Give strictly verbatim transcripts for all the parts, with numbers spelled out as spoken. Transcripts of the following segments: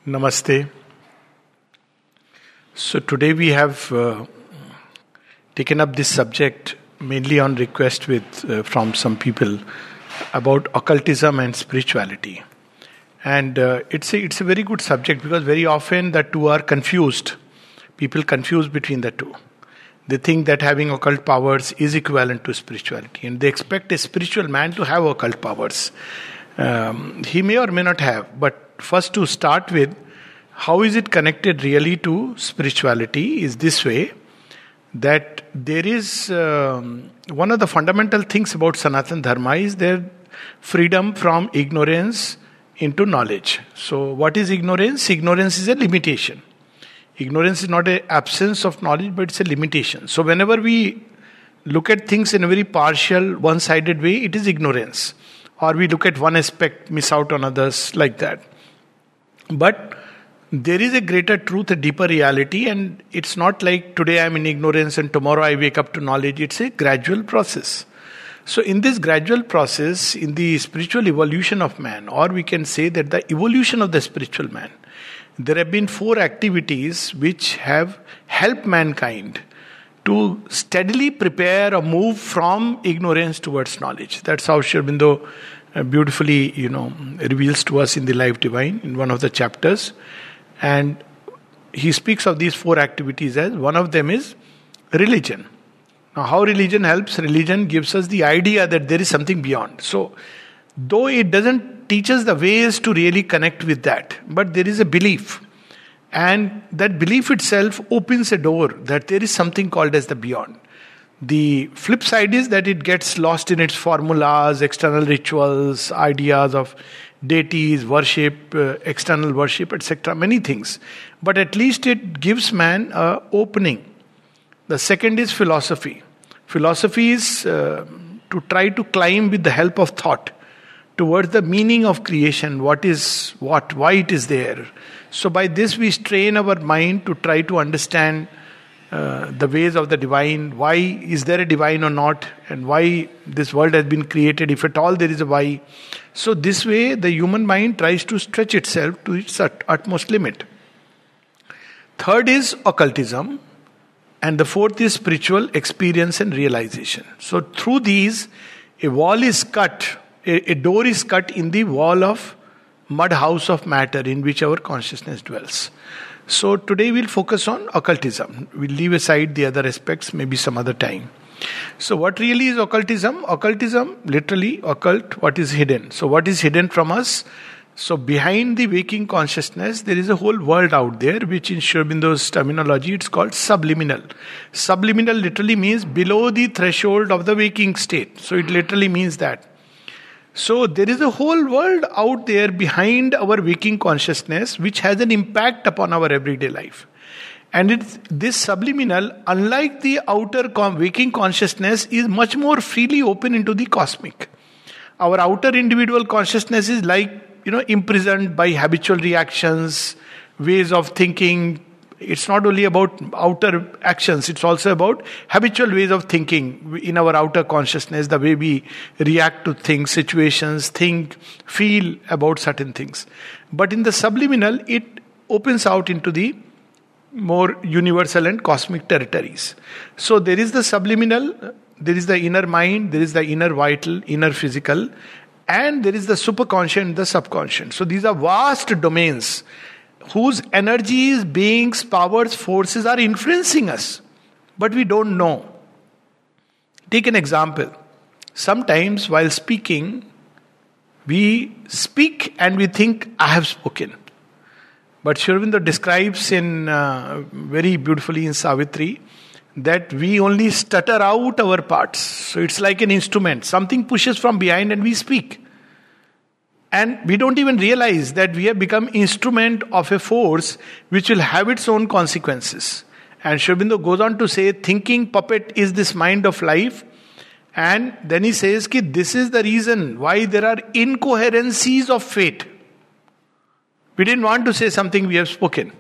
Namaste. So today we have uh, taken up this subject mainly on request with uh, from some people about occultism and spirituality. And uh, it's a, it's a very good subject because very often the two are confused. People confuse between the two. They think that having occult powers is equivalent to spirituality, and they expect a spiritual man to have occult powers. Um, he may or may not have, but first to start with, how is it connected really to spirituality is this way, that there is um, one of the fundamental things about Sanatana Dharma is their freedom from ignorance into knowledge. So what is ignorance? Ignorance is a limitation. Ignorance is not an absence of knowledge, but it's a limitation. So whenever we look at things in a very partial, one-sided way, it is ignorance. Or we look at one aspect, miss out on others, like that. But there is a greater truth, a deeper reality, and it's not like today I'm in ignorance and tomorrow I wake up to knowledge. It's a gradual process. So in this gradual process, in the spiritual evolution of man, or we can say that the evolution of the spiritual man, there have been four activities which have helped mankind to steadily prepare or move from ignorance towards knowledge. That's how Sri Aurobindo uh, beautifully, you know, reveals to us in the Life Divine in one of the chapters. And he speaks of these four activities as one of them is religion. Now, how religion helps? Religion gives us the idea that there is something beyond. So, though it doesn't teach us the ways to really connect with that, but there is a belief. And that belief itself opens a door that there is something called as the beyond. The flip side is that it gets lost in its formulas, external rituals, ideas of deities, worship, uh, external worship, et cetera. Many things. But at least it gives man an opening. The second is philosophy. Philosophy is uh, to try to climb with the help of thought towards the meaning of creation. What is what? Why it is there? So by this we strain our mind to try to understand uh, the ways of the divine. Why is there a divine or not? And why this world has been created, if at all there is a why. So this way the human mind tries to stretch itself to its ut- utmost limit. Third is occultism. And the fourth is spiritual experience and realization. So through these, a wall is cut, a, a door is cut in the wall of mud house of matter in which our consciousness dwells. So today we'll focus on occultism. We'll leave aside the other aspects, maybe some other time. So what really is occultism? Occultism, literally, occult, what is hidden. So what is hidden from us? So behind the waking consciousness, there is a whole world out there, which in Sri Aurobindo's terminology, it's called subliminal. Subliminal literally means below the threshold of the waking state. So it literally means that. So there is a whole world out there behind our waking consciousness, which has an impact upon our everyday life. And it's, this subliminal, unlike the outer con- waking consciousness, is much more freely open into the cosmic. Our outer individual consciousness is like, you know, imprisoned by habitual reactions, ways of thinking. It's not only about outer actions, it's also about habitual ways of thinking in our outer consciousness, the way we react to things, situations, think, feel about certain things. But in the subliminal, it opens out into the more universal and cosmic territories. So there is the subliminal, there is the inner mind, there is the inner vital, inner physical, and there is the superconscious, the subconscious. So these are vast domains whose energies, beings, powers, forces are influencing us. But we don't know. Take an example. Sometimes while speaking, we speak and we think, I have spoken. But Sri Aurobindo describes in uh, very beautifully in Savitri that we only stutter out our parts. So it's like an instrument. Something pushes from behind and we speak. And we don't even realize that we have become instrument of a force which will have its own consequences. And Sri Aurobindo goes on to say, thinking puppet is this mind of life. And then he says, ki this is the reason why there are incoherencies of fate. We didn't want to say something, we have spoken.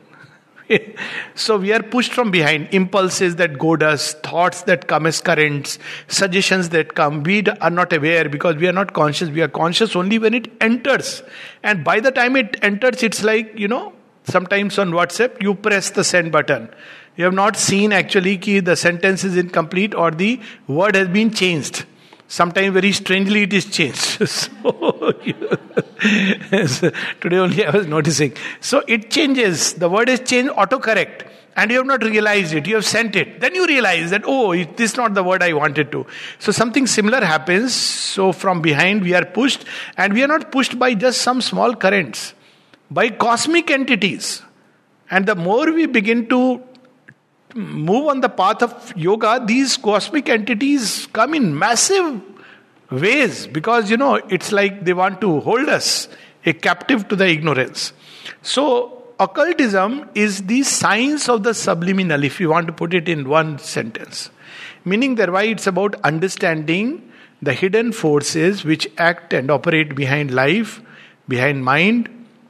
So we are pushed from behind. Impulses that goad us, thoughts that come as currents, suggestions that come. We are not aware because we are not conscious. We are conscious only when it enters. And by the time it enters, it's like, you know, Sometimes on WhatsApp, you press the send button. You have not seen actually ki the sentence is incomplete or the word has been changed. Sometimes very strangely it is changed. So, so today only I was noticing. So it changes. The word is changed, autocorrect. And you have not realized it. You have sent it. Then you realize that, oh, it, this is not the word I wanted to. So something similar happens. So from behind we are pushed. And we are not pushed by just some small currents. By cosmic entities. And the more we begin to move on the path of yoga, these cosmic entities come in massive ways. Because, you know, it's like they want to hold us a captive to the ignorance. So, occultism is the science of the subliminal, if you want to put it in one sentence. Meaning thereby it's about understanding the hidden forces which act and operate behind life, behind mind,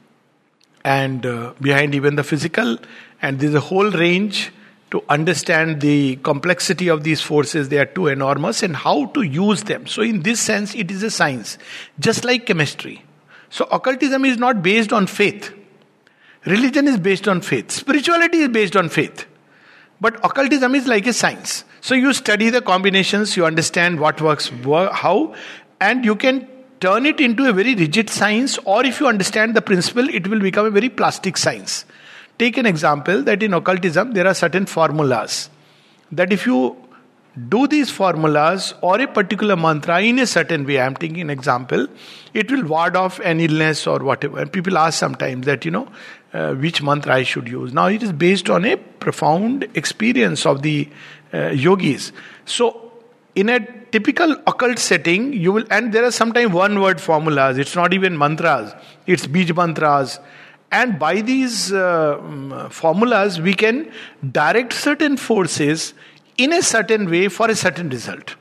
and uh, behind even the physical. And there's a whole range to understand the complexity of these forces. They are too enormous, and how to use them. So in this sense, it is a science, just like chemistry. So occultism is not based on faith. Religion is based on faith. Spirituality is based on faith. But occultism is like a science. So you study the combinations, you understand what works, how, and you can turn it into a very rigid science, or if you understand the principle, it will become a very plastic science. Take an example that in occultism, there are certain formulas. That if you do these formulas or a particular mantra in a certain way, I am taking an example, it will ward off an illness or whatever. And people ask sometimes that, you know, uh, which mantra I should use. Now it is based on a profound experience of the uh, yogis. So in a typical occult setting, you will, and there are sometimes one word formulas, it's not even mantras, it's bij mantras. And by these uh, formulas, we can direct certain forces in a certain way for a certain result.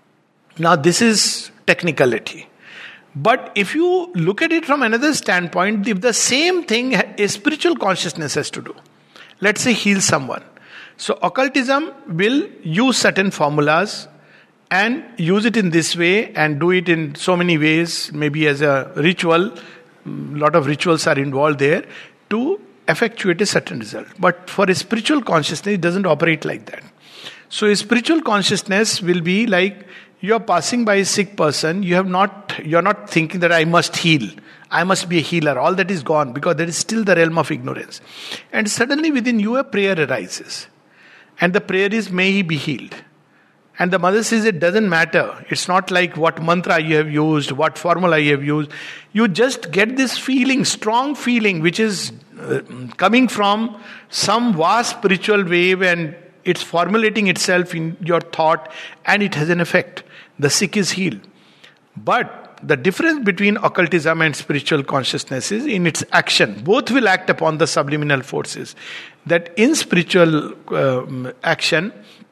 Now this is technicality. But if you look at it from another standpoint, if the same thing a spiritual consciousness has to do, let's say heal someone. So occultism will use certain formulas and use it in this way and do it in so many ways, maybe as a ritual. A lot of rituals are involved there to effectuate a certain result. But for a spiritual consciousness, it doesn't operate like that. So a spiritual consciousness will be like you are passing by a sick person, you have not, you are not thinking that I must heal, I must be a healer. All that is gone because there is still the realm of ignorance. And suddenly within you a prayer arises. And the prayer is, may he be healed. And the mother says it doesn't matter. It's not like what mantra you have used, what formula you have used. You just get this feeling, strong feeling, which is uh, coming from some vast spiritual wave, and it's formulating itself in your thought, and it has an effect. The sick is healed. But the difference between occultism and spiritual consciousness is in its action. Both will act upon the subliminal forces. That in spiritual uh, action,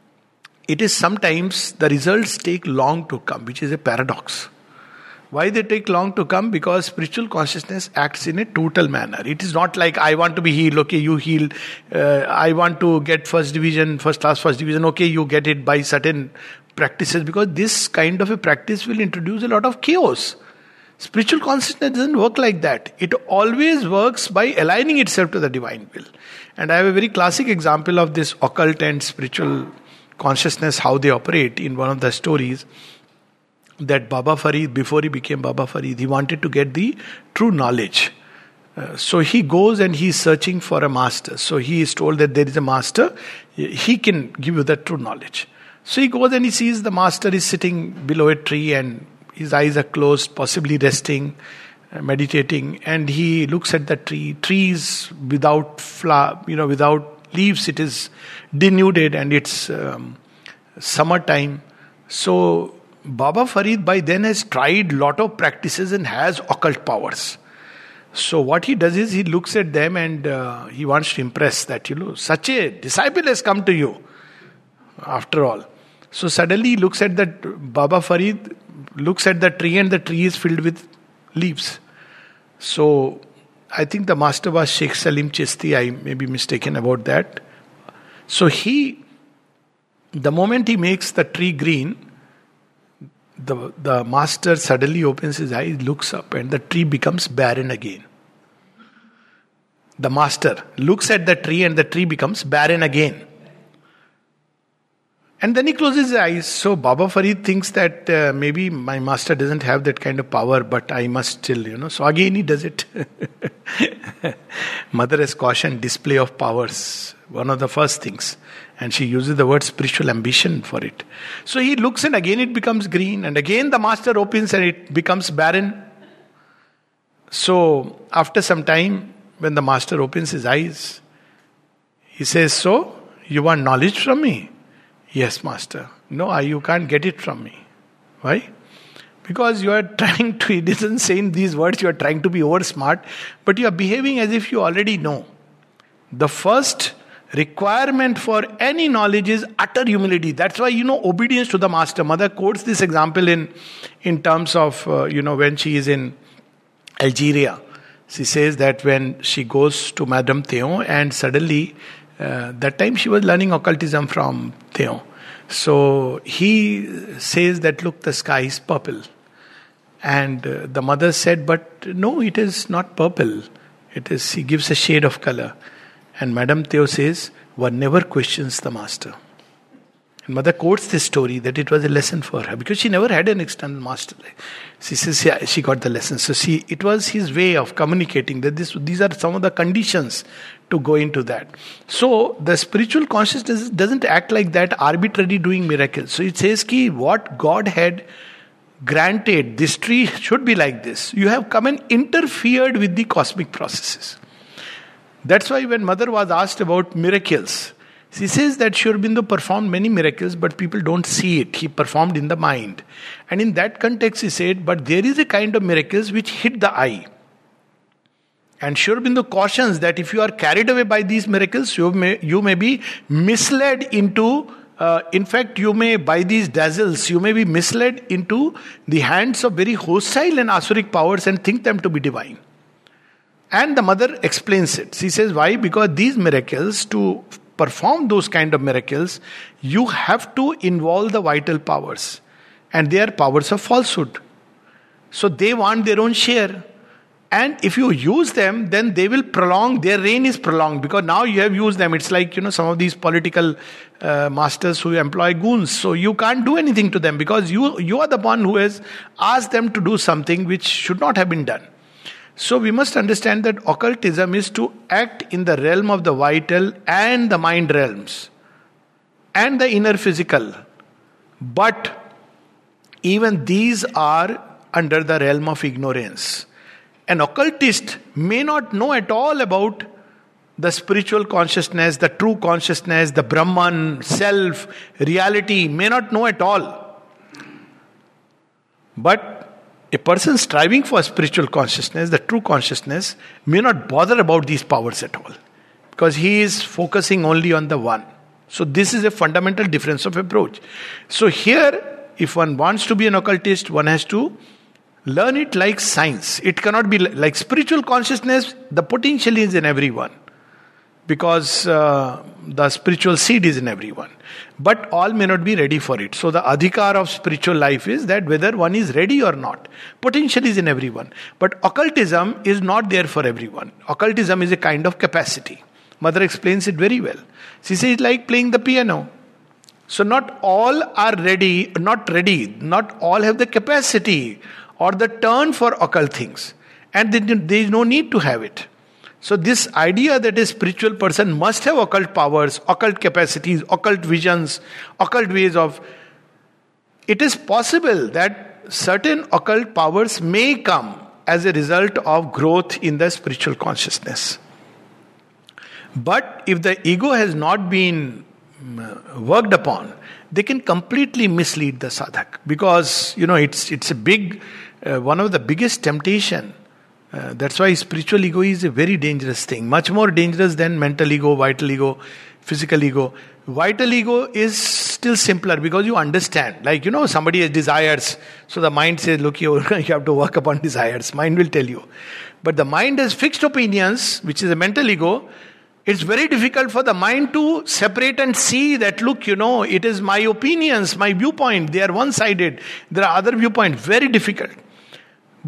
it is sometimes the results take long to come, which is a paradox. Why they take long to come? Because spiritual consciousness acts in a total manner. It is not like I want to be healed, okay, you heal. Uh, I want to get first division, first class, first division, okay, you get it by certain practices. Because this kind of a practice will introduce a lot of chaos. Spiritual consciousness doesn't work like that. It always works by aligning itself to the divine will. And I have a very classic example of this occult and spiritual consciousness, how they operate in one of the stories. That Baba Farid, before he became Baba Farid, he wanted to get the true knowledge. Uh, so he goes and he is searching for a master. So he is told that there is a master, he can give you the true knowledge. So he goes and he sees the master is sitting below a tree and his eyes are closed, possibly resting, uh, meditating, and he looks at the tree. Trees without flower, you know, without leaves, it is denuded and it's um, summertime. So Baba Farid by then has tried lot of practices and has occult powers. So what he does is he looks at them and uh, he wants to impress that, you know, such a disciple has come to you after all. So suddenly he looks at that, Baba Farid looks at the tree and the tree is filled with leaves. So I think the master was Sheikh Salim Chishti, I may be mistaken about that. So he, the moment he makes the tree green, The, the master suddenly opens his eyes, looks up, and the tree becomes barren again. the master, looks at the tree and the tree becomes barren again. And then he closes his eyes. So Baba Farid thinks that uh, maybe my master doesn't have that kind of power, but I must still, you know. So again he does it. Mother has cautioned display of powers, one of the first things. And she uses the word spiritual ambition for it. So he looks and again it becomes green. And again the master opens and it becomes barren. So after some time, when the master opens his eyes, he says, so you want knowledge from me? Yes, master. No, I, you can't get it from me. Why? Because you are trying to, it doesn't say in these words, you are trying to be over smart, but you are behaving as if you already know. The first requirement for any knowledge is utter humility. That's why, you know, obedience to the master. Mother quotes this example in, in terms of, uh, you know, when she is in Algeria. She says that when she goes to Madame Theon and suddenly, Uh, that time she was learning occultism from Theon. So he says that, look, the sky is purple. And uh, the mother said, but no, it is not purple. It is, he gives a shade of color. And Madame Theo says, one never questions the master. And mother quotes this story that it was a lesson for her because she never had an external master. She says, yeah, she got the lesson. So she, it was his way of communicating that this, these are some of the conditions to go into that. So the spiritual consciousness doesn't act like that, arbitrarily doing miracles. So it says ki what God had granted, this tree should be like this. You have come and interfered with the cosmic processes. That's why when mother was asked about miracles, she says that Sri Aurobindo performed many miracles, but people don't see it. He performed in the mind. And in that context, he said, but there is a kind of miracles which hit the eye. And Sri Aurobindo cautions that if you are carried away by these miracles, you may, you may be misled into, uh, in fact, you may, by these dazzles, you may be misled into the hands of very hostile and asuric powers and think them to be divine. And the mother explains it. She says, why? Because these miracles, to perform those kind of miracles, you have to involve the vital powers. And they are powers of falsehood. So they want their own share. And if you use them, then they will prolong, their reign is prolonged. Because now you have used them. It's like, you know, some of these political uh, masters who employ goons. So you can't do anything to them because you, you are the one who has asked them to do something which should not have been done. So we must understand that occultism is to act in the realm of the vital and the mind realms and the inner physical. But even these are under the realm of ignorance. An occultist may not know at all about the spiritual consciousness, the true consciousness, the Brahman, self, reality, may not know at all. But a person striving for spiritual consciousness, the true consciousness, may not bother about these powers at all. Because he is focusing only on the one. So this is a fundamental difference of approach. So here, if one wants to be an occultist, one has to learn it like science. It cannot be like spiritual consciousness, the potential is in everyone. Because uh, the spiritual seed is in everyone. But all may not be ready for it. So the adhikar of spiritual life is that whether one is ready or not. Potential is in everyone. But occultism is not there for everyone. Occultism is a kind of capacity. Mother explains it very well. She says it's like playing the piano. So not all are ready, not ready. Not all have the capacity or the turn for occult things. And there is no need to have it. So this idea that a spiritual person must have occult powers, occult capacities, occult visions, occult ways of... It is possible that certain occult powers may come as a result of growth in the spiritual consciousness. But if the ego has not been worked upon, they can completely mislead the sadhak. Because, you know, it's, it's a big... Uh, one of the biggest temptation. Uh, that's why spiritual ego is a very dangerous thing. Much more dangerous than mental ego, vital ego, physical ego. Vital ego is still simpler because you understand. Like, you know, somebody has desires. So the mind says, look, you, you have to work upon desires. Mind will tell you. But the mind has fixed opinions, which is a mental ego. It's very difficult for the mind to separate and see that, look, you know, it is my opinions, my viewpoint. They are one-sided. There are other viewpoints. Very difficult. But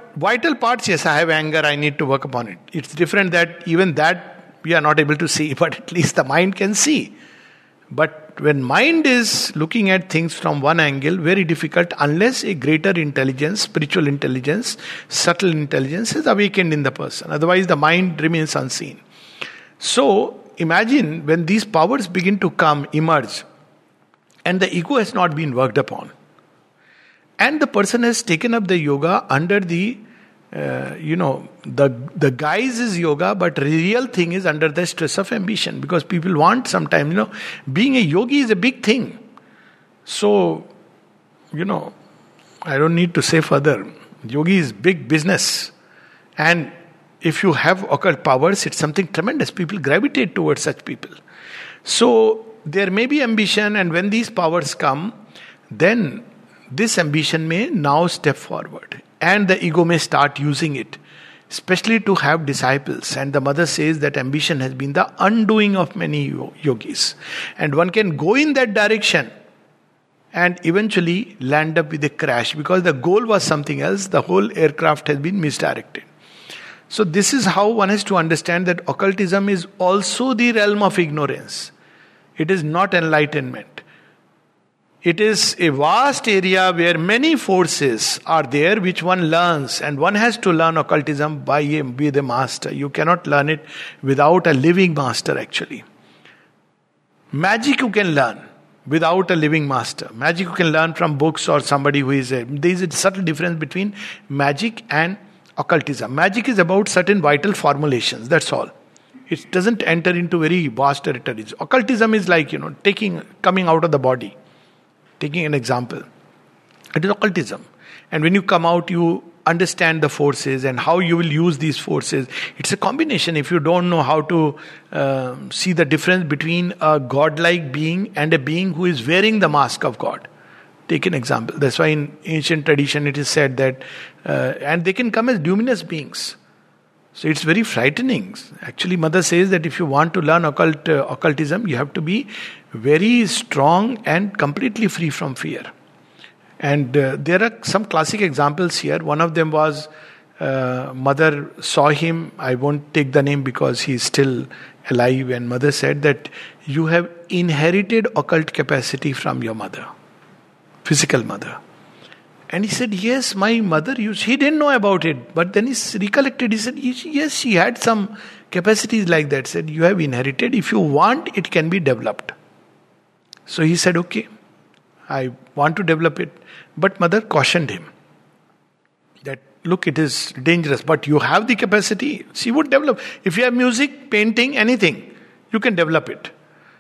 vital parts, yes, I have anger, I need to work upon it. It's different that even that we are not able to see, but at least the mind can see. But when mind is looking at things from one angle, very difficult unless a greater intelligence, spiritual intelligence, subtle intelligence is awakened in the person. Otherwise the mind remains unseen. So imagine when these powers begin to come, emerge, and the ego has not been worked upon. And the person has taken up the yoga under the, uh, you know, the the guise is yoga, but real thing is under the stress of ambition. Because people want sometimes, you know, being a yogi is a big thing. So, you know, I don't need to say further. Yogi is big business. And if you have occult powers, it's something tremendous. People gravitate towards such people. So, there may be ambition, and when these powers come, then this ambition may now step forward, and the ego may start using it, especially to have disciples. And the mother says that ambition has been the undoing of many yogis, and one can go in that direction and eventually land up with a crash, because the goal was something else. The whole aircraft has been misdirected. So this is how one has to understand that occultism is also the realm of ignorance. It is not enlightenment. It is a vast area where many forces are there which one learns, and one has to learn occultism by a, with a master. You cannot learn it without a living master actually. Magic you can learn without a living master. Magic you can learn from books or somebody who is a... There is a subtle difference between magic and occultism. Magic is about certain vital formulations, that's all. It doesn't enter into very vast territories. Occultism is like, you know, taking, coming out of the body. Taking an example, it is occultism. And when you come out, you understand the forces and how you will use these forces. It's a combination. If you don't know how to uh, see the difference between a godlike being and a being who is wearing the mask of God. Take an example. That's why in ancient tradition it is said that, uh, and they can come as luminous beings. So it's very frightening. Actually, Mother says that if you want to learn occult, uh, occultism, you have to be very strong and completely free from fear. And uh, there are some classic examples here. One of them was, uh, Mother saw him. I won't take the name because he is still alive. And Mother said that you have inherited occult capacity from your mother, physical mother. And he said, yes, my mother used... He didn't know about it. But then he recollected. He said, yes, she had some capacities like that. He said, you have inherited. If you want, it can be developed. So he said, okay, I want to develop it. But mother cautioned him that, look, it is dangerous, but you have the capacity. She would develop. If you have music, painting, anything, you can develop it.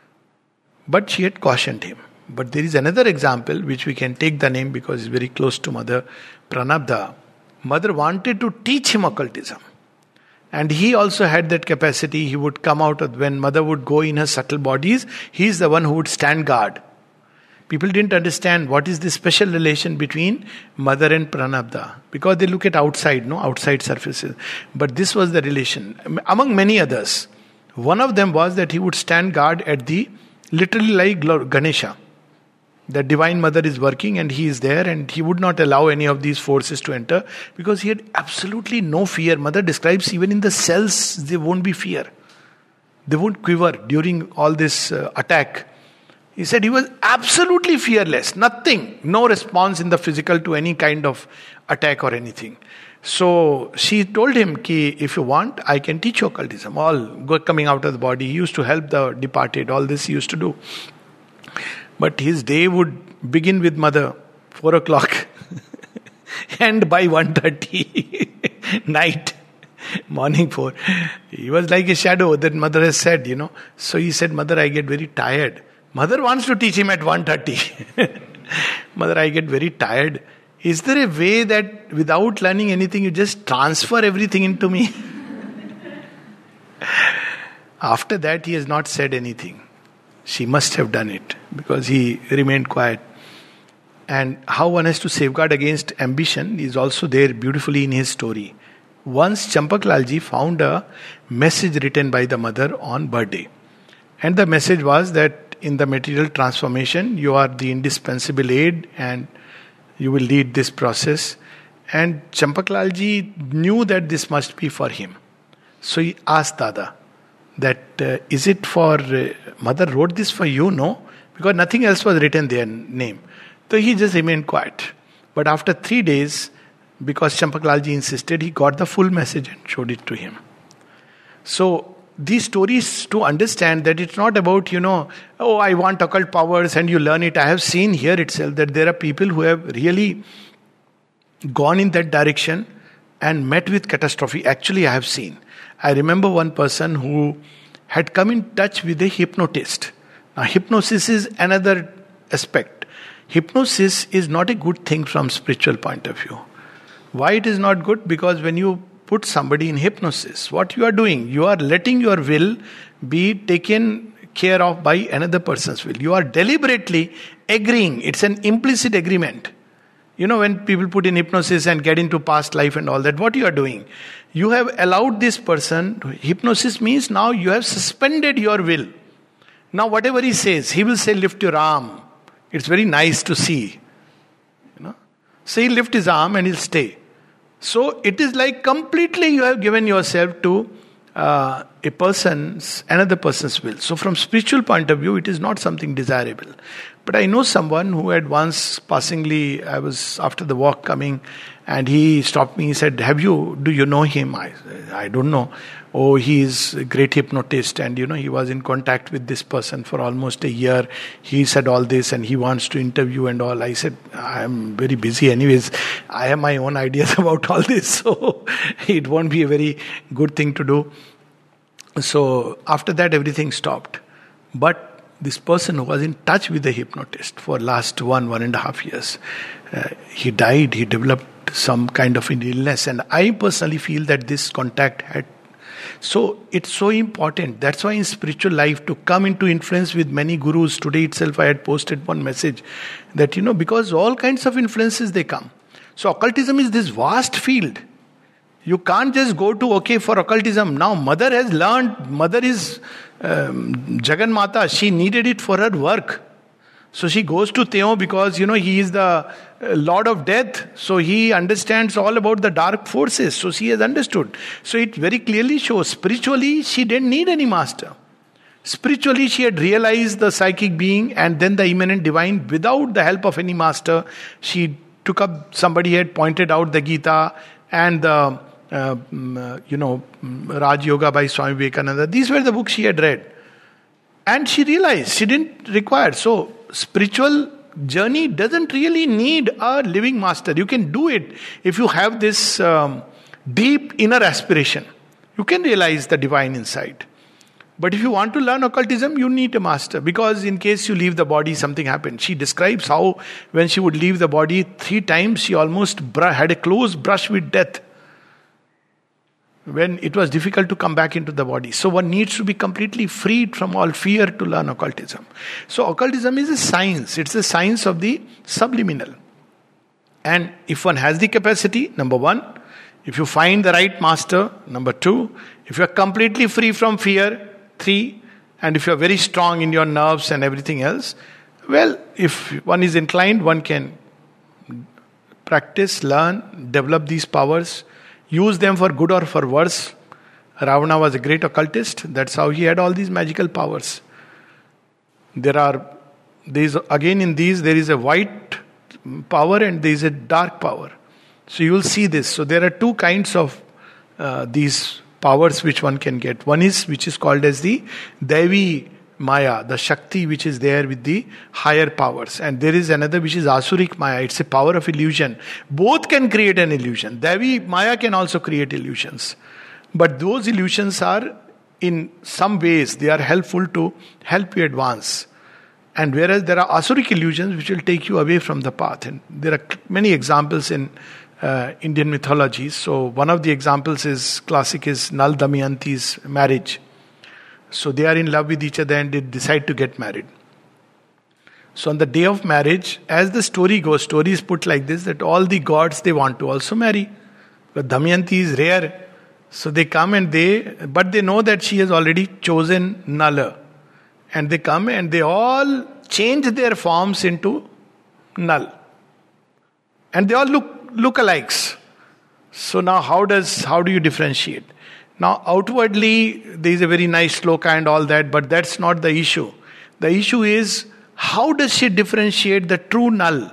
But she had cautioned him. But there is another example which we can take the name because it's very close to Mother, Pranabdha. Mother wanted to teach him occultism. And he also had that capacity. He would come out of, when Mother would go in her subtle bodies, he is the one who would stand guard. People didn't understand what is the special relation between Mother and Pranabdha. Because they look at outside, no, outside surfaces. But this was the relation. Among many others. One of them was that he would stand guard at the, literally like Ganesha. The Divine Mother is working and he is there, and he would not allow any of these forces to enter because he had absolutely no fear. Mother describes even in the cells there won't be fear. They won't quiver during all this uh, attack. He said he was absolutely fearless. Nothing. No response in the physical to any kind of attack or anything. So she told him, Ki, if you want, I can teach you occultism. All go coming out of the body. He used to help the departed. All this he used to do. But his day would begin with Mother, four o'clock, and by one thirty, night, morning four. He was like a shadow that Mother has said, you know. So he said, Mother, I get very tired. Mother wants to teach him at one thirty. Mother, I get very tired. Is there a way that without learning anything, you just transfer everything into me? After that, he has not said anything. She must have done it because he remained quiet. And how one has to safeguard against ambition is also there beautifully in his story. Once Champak Lalji found a message written by the mother on birthday. And the message was that in the material transformation, you are the indispensable aid and you will lead this process. And Champaklalji knew that this must be for him. So he asked Dada that, uh, is it for, uh, mother wrote this for you? No, because nothing else was written their name. So he just remained quiet. But after three days, because Champaklalji insisted, he got the full message and showed it to him. So these stories to understand that it's not about, you know, oh, I want occult powers and you learn it. I have seen here itself that there are people who have really gone in that direction and met with catastrophe. Actually, I have seen. I remember one person who had come in touch with a hypnotist. Now, hypnosis is another aspect. Hypnosis is not a good thing from spiritual point of view. Why it is not good? Because when you put somebody in hypnosis, what you are doing, you are letting your will be taken care of by another person's will. You are deliberately agreeing. It's an implicit agreement. You know, when people put in hypnosis and get into past life and all that, what you are doing? You have allowed this person to, hypnosis means now you have suspended your will. Now whatever he says, he will say, lift your arm. It's very nice to see. You know, so he'll lift his arm and he'll stay. So it is like completely you have given yourself to uh, a person's, another person's will. So from spiritual point of view, it is not something desirable. But I know someone who had once passingly, I was after the walk coming, and he stopped me. He said, have you, do you know him? I I don't know. Oh, he is a great hypnotist, and you know, he was in contact with this person for almost a year. He said all this and he wants to interview and all. I said, I am very busy anyways. I have my own ideas about all this, so it won't be a very good thing to do. So after that, everything stopped. But this person who was in touch with the hypnotist for last one, one and a half years, uh, he died, he developed some kind of an illness. And I personally feel that this contact had, so it's so important. That's why in spiritual life, to come into influence with many gurus, today itself I had posted one message that, you know, because all kinds of influences they come. So occultism is this vast field. You can't just go to, okay, for occultism. Now mother has learned, mother is um, Jagan Mata, she needed it for her work. So she goes to Theo because, you know, he is the uh, Lord of Death. So he understands all about the dark forces. So she has understood. So it very clearly shows, spiritually she didn't need any master. Spiritually she had realized the psychic being and then the immanent divine without the help of any master. She took up, somebody had pointed out the Gita and the Uh, you know, Raj Yoga by Swami Vivekananda. These were the books she had read. And she realized she didn't require. So, spiritual journey doesn't really need a living master. You can do it if you have this um, deep inner aspiration. You can realize the divine inside. But if you want to learn occultism, you need a master. Because in case you leave the body, something happened. She describes how when she would leave the body, three times she almost br- had a close brush with death. When it was difficult to come back into the body. So one needs to be completely freed from all fear to learn occultism. So occultism is a science. It's a science of the subliminal. And if one has the capacity, number one, if you find the right master, number two, if you are completely free from fear, three, and if you are very strong in your nerves and everything else, well, if one is inclined, one can practice, learn, develop these powers, use them for good or for worse. Ravana was a great occultist. That's how he had all these magical powers. There are, there is, again in these, there is a white power and there is a dark power. So you will see this. So there are two kinds of uh, these powers which one can get. One is, which is called as the Devi Maya, the Shakti which is there with the higher powers. And there is another which is Asurik Maya. It's a power of illusion. Both can create an illusion. Devi Maya can also create illusions. But those illusions are, in some ways, they are helpful to help you advance. And whereas there are Asuric illusions which will take you away from the path. And there are many examples in uh, Indian mythologies. So one of the examples is, classic is Nal Damayanti's marriage. So they are in love with each other and they decide to get married. So on the day of marriage, as the story goes, story is put like this, that all the gods, they want to also marry. But Damayanti is rare. So they come and they, but they know that she has already chosen Nala. And they come and they all change their forms into Nal. And they all look look-alikes. So now how does how do you differentiate? Now outwardly there is a very nice sloka and all that, but that's not the issue. The issue is, how does she differentiate the true null?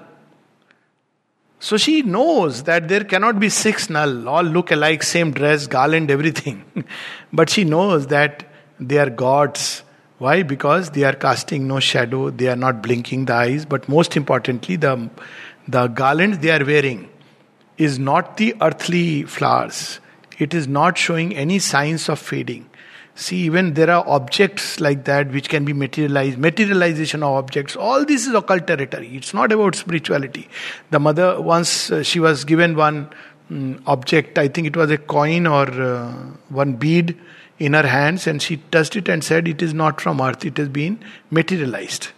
So she knows that there cannot be six null, all look alike, same dress, garland, everything. But she knows that they are gods. Why? Because they are casting no shadow, they are not blinking the eyes, but most importantly, the, the garland they are wearing is not the earthly flowers. It is not showing any signs of fading. See, even there are objects like that which can be materialized, materialization of objects. All this is occult territory. It's not about spirituality. The mother, once uh, she was given one um, object, I think it was a coin or uh, one bead in her hands, and she touched it and said, it is not from earth, it has been materialized.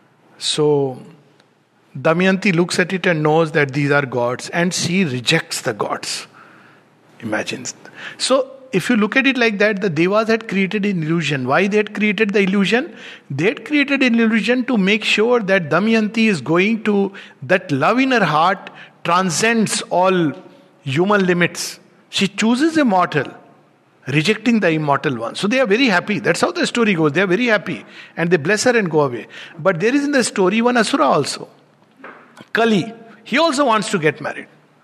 So, Damayanti looks at it and knows that these are gods, and she rejects the gods. Imagine. So, if you look at it like that, the Devas had created an illusion. Why they had created the illusion? They had created an illusion to make sure that Damayanti is going to, that love in her heart transcends all human limits. She chooses a mortal, rejecting the immortal one. So they are very happy. That's how the story goes. They are very happy. And they bless her and go away. But there is in the story one Asura also. Kali. He also wants to get married.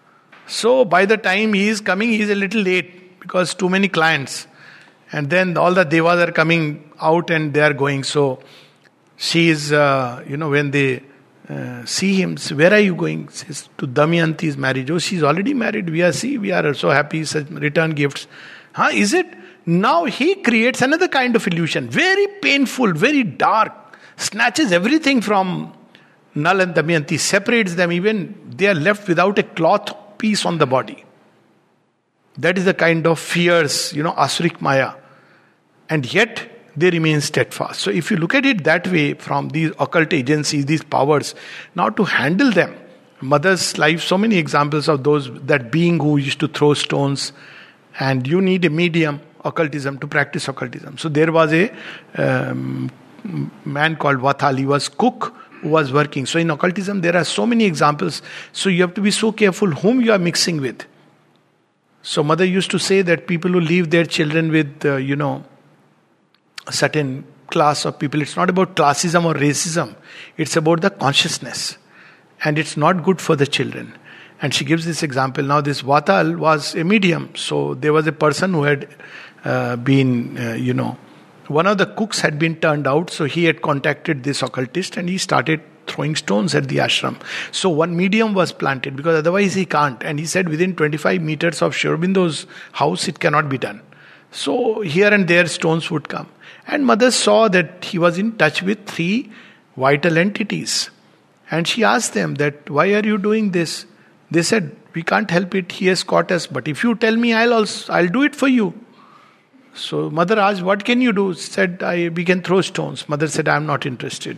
So by the time he is coming, he is a little late. Because too many clients. And then all the devas are coming out and they are going. So she is, uh, you know, when they uh, see him, say, where are you going? Says, to Damayanti's marriage. Oh, she's already married. We are, see, we are so happy. Such return gifts. Huh, is it? Now he creates another kind of illusion. Very painful, very dark. Snatches everything from Nal and Damayanti. Separates them. Even they are left without a cloth piece on the body. That is the kind of fierce, you know, Asuric Maya. And yet, they remain steadfast. So if you look at it that way, from these occult agencies, these powers, now to handle them, mother's life, so many examples of those, that being who used to throw stones, and you need a medium, occultism, to practice occultism. So there was a um, man called Vathal, he was cook, who was working. So in occultism, there are so many examples. So you have to be so careful whom you are mixing with. So mother used to say that people who leave their children with, uh, you know, a certain class of people, it's not about classism or racism. It's about the consciousness. And it's not good for the children. And she gives this example. Now this Vatal was a medium. So there was a person who had uh, been, uh, you know, one of the cooks had been turned out. So he had contacted this occultist and he started throwing stones at the ashram. So one medium was planted because otherwise he can't. And he said within twenty-five meters of Sri Aurobindo's house it cannot be done. So here and there stones would come. And mother saw that he was in touch with three vital entities. And she asked them that, why are you doing this? They said, we can't help it, he has caught us. But if you tell me, I'll also, I'll do it for you. So mother asked, what can you do? Said, I, we can throw stones. Mother said, I'm not interested.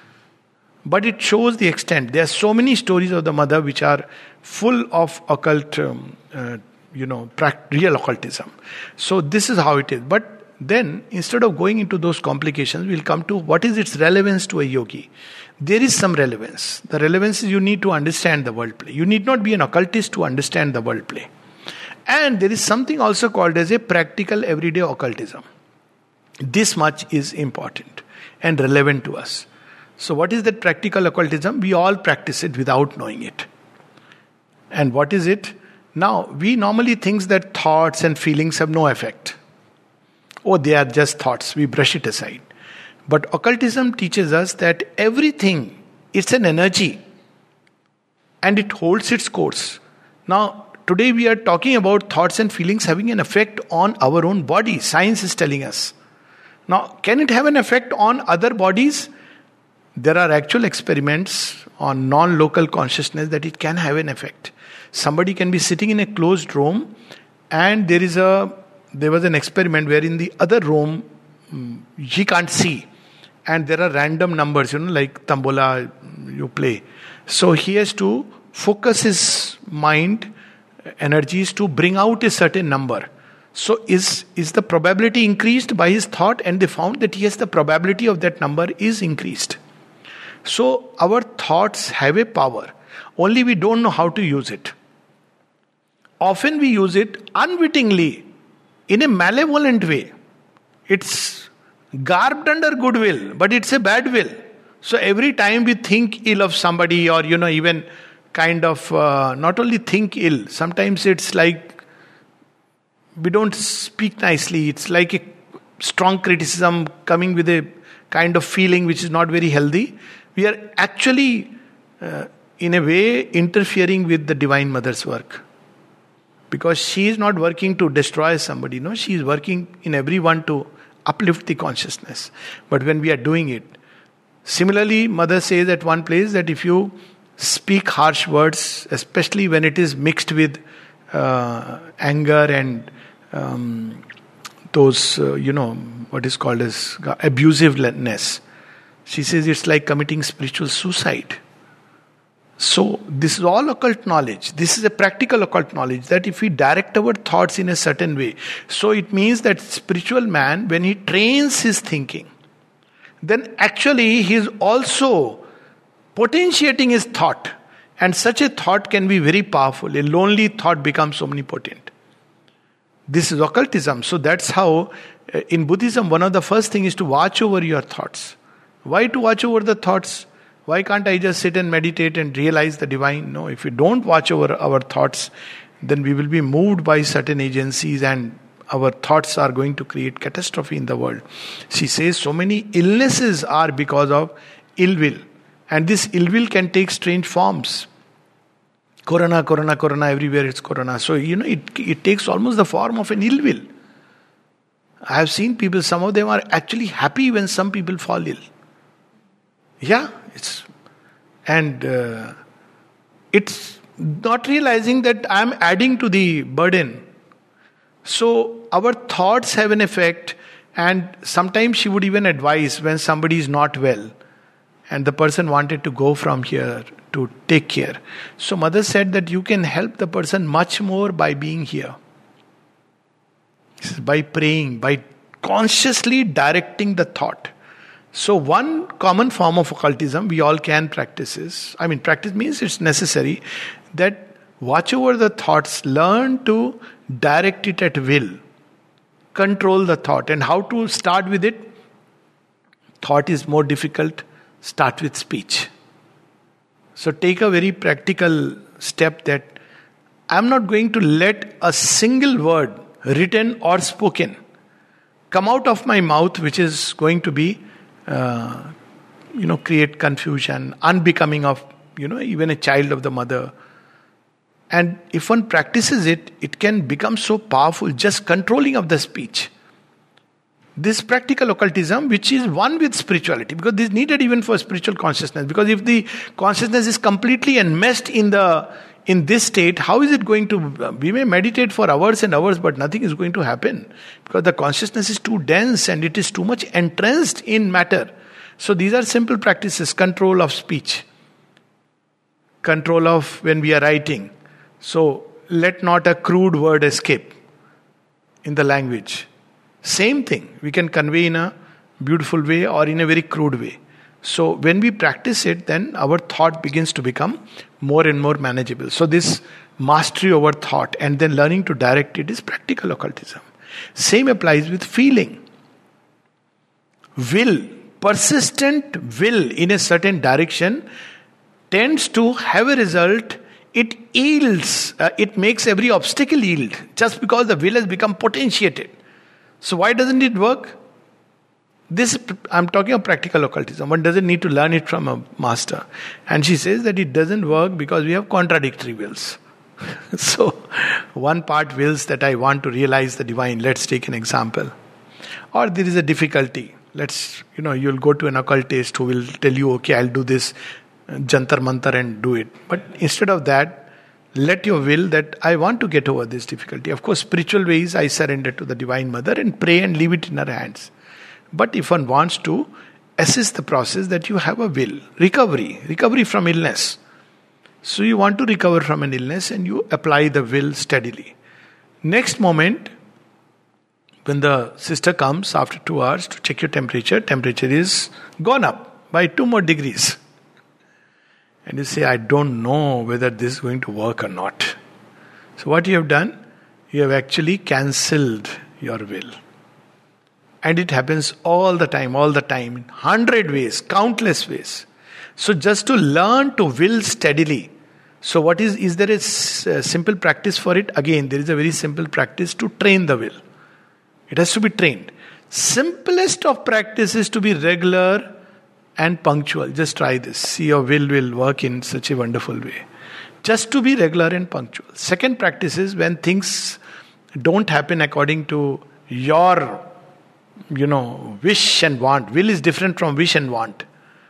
But it shows the extent. There are so many stories of the mother which are full of occult, um, uh, you know, real occultism. So this is how it is. But then, instead of going into those complications, we'll come to what is its relevance to a yogi. There is some relevance. The relevance is you need to understand the world play. You need not be an occultist to understand the world play. And there is something also called as a practical everyday occultism. This much is important and relevant to us. So what is that practical occultism? We all practice it without knowing it. And what is it? Now, we normally think that thoughts and feelings have no effect. Oh, they are just thoughts. We brush it aside. But occultism teaches us that everything, it's an energy. And it holds its course. Now, today we are talking about thoughts and feelings having an effect on our own body. Science is telling us. Now, can it have an effect on other bodies? There are actual experiments on non-local consciousness that it can have an effect. Somebody can be sitting in a closed room and there is a there was an experiment where in the other room he can't see and there are random numbers, you know, like tambola you play. So he has to focus his mind energies to bring out a certain number. So is is the probability increased by his thought? And they found that yes, the probability of that number is increased. So our thoughts have a power. Only we don't know how to use it. often we use it unwittingly, in a malevolent way. It's garbed under goodwill, but it's a bad will. So every time we think ill of somebody, or you know, even kind of uh, not only think ill, sometimes it's like we don't speak nicely. It's like a strong criticism coming with a kind of feeling which is not very healthy. We are actually, uh, in a way, interfering with the Divine Mother's work. Because she is not working to destroy somebody, no, she is working in everyone to uplift the consciousness. But when we are doing it, similarly, Mother says at one place that if you speak harsh words, especially when it is mixed with uh, anger and um, those, uh, you know, what is called as abusiveness, she says it's like committing spiritual suicide. So, this is all occult knowledge. This is a practical occult knowledge, that if we direct our thoughts in a certain way, so it means that spiritual man, when he trains his thinking, then actually he is also potentiating his thought. And such a thought can be very powerful. A lonely thought becomes omnipotent. This is occultism. So that's how, uh, in Buddhism, one of the first things is to watch over your thoughts. Why to watch over the thoughts? Why can't I just sit and meditate and realize the divine? No, if we don't watch over our thoughts, then we will be moved by certain agencies and our thoughts are going to create catastrophe in the world. She says so many illnesses are because of ill will. And this ill will can take strange forms. Corona, corona, corona, everywhere it's corona. So, you know, it, it takes almost the form of an ill will. I have seen people, some of them are actually happy when some people fall ill. Yeah, it's, and uh, it's not realizing that I'm adding to the burden. So our thoughts have an effect, and sometimes she would even advise when somebody is not well and the person wanted to go from here to take care. So Mother said that you can help the person much more by being here. By praying, by consciously directing the thought. So one common form of occultism we all can practice is, I mean practice means it's necessary, that watch over the thoughts, learn to direct it at will, control the thought. And how to start with it? Thought is more difficult, start with speech. So take a very practical step that I'm not going to let a single word, written or spoken, come out of my mouth which is going to be Uh, you know, create confusion, unbecoming of, you know, even a child of the mother. And if one practices it, it can become so powerful, just controlling of the speech. This practical occultism, which is one with spirituality, because this is needed even for spiritual consciousness. Because if the consciousness is completely enmeshed in the in this state, how is it going to? We may meditate for hours and hours, but nothing is going to happen because the consciousness is too dense and it is too much entrenched in matter. So these are simple practices: control of speech, control of when we are writing. So let not a crude word escape in the language. Same thing we can convey in a beautiful way or in a very crude way. So when we practice it, then our thought begins to become more and more manageable. So this mastery over thought and then learning to direct it is practical occultism. Same applies with feeling. Will, persistent will in a certain direction tends to have a result. It yields, uh, it makes every obstacle yield just because the will has become potentiated. So why doesn't it work? This, I'm talking of practical occultism. One doesn't need to learn it from a master. And she says that it doesn't work because we have contradictory wills. So, one part wills that I want to realize the divine. Let's take an example. Or there is a difficulty. Let's, you know, you'll go to an occultist who will tell you, okay, I'll do this jantar mantar and do it. But instead of that, let your will that I want to get over this difficulty. Of course, spiritual ways, I surrender to the Divine Mother and pray and leave it in her hands. But if one wants to assist the process, that you have a will, recovery, recovery from illness. So you want to recover from an illness and you apply the will steadily. Next moment, when the sister comes after two hours to check your temperature, temperature is gone up by two more degrees. And you say, I don't know whether this is going to work or not. So what you have done, you have actually cancelled your will. And it happens all the time, all the time, in hundred ways, countless ways. So just to learn to will steadily. So what is, is there a s- a simple practice for it? Again, there is a very simple practice to train the will. It has to be trained. Simplest of practice is to be regular and punctual. Just try this. See, your will will work in such a wonderful way. Just to be regular and punctual. Second practice is when things don't happen according to your, you know, wish and want. Will is different from wish and want.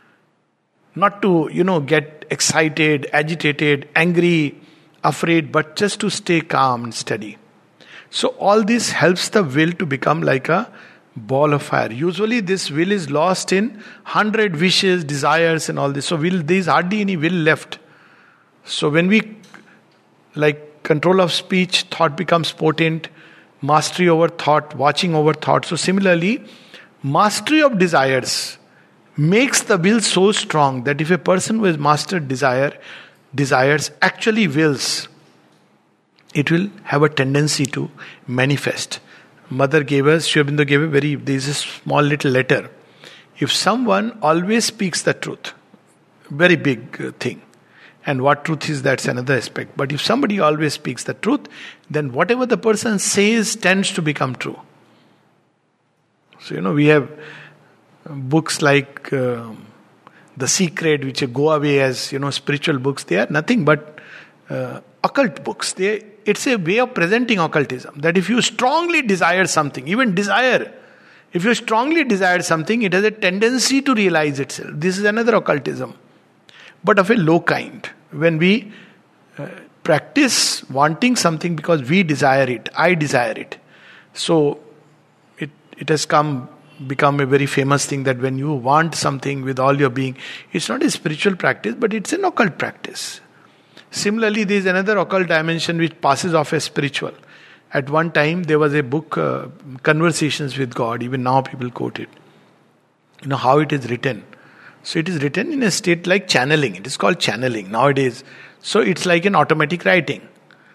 Not to, you know, get excited, agitated, angry, afraid, but just to stay calm and steady. So all this helps the will to become like a ball of fire. Usually this will is lost in hundred wishes, desires and all this. So will, there is hardly any will left. So when we, like control of speech, thought becomes potent, mastery over thought, watching over thought. So similarly, mastery of desires makes the will so strong that if a person who has mastered desire, desires actually wills, it will have a tendency to manifest. Mother gave us, Sri Aurobindo gave a very, there is a small little letter. If someone always speaks the truth, very big uh, thing. And what truth is, that's another aspect. But if somebody always speaks the truth, then whatever the person says tends to become true. So, you know, we have books like uh, The Secret, which go away as, you know, spiritual books. They are nothing but uh, occult books. They, it's a way of presenting occultism. That if you strongly desire something, even desire, if you strongly desire something, it has a tendency to realize itself. This is another occultism, but of a low kind. When we uh, practice wanting something because we desire it, I desire it. So it it has come become a very famous thing that when you want something with all your being, it's not a spiritual practice, but it's an occult practice. Similarly, there is another occult dimension which passes off as spiritual. At one time, there was a book, uh, Conversations with God. Even now people quote it. You know how it is written. So it is written in a state like channeling. It is called channeling nowadays. So it's like an automatic writing.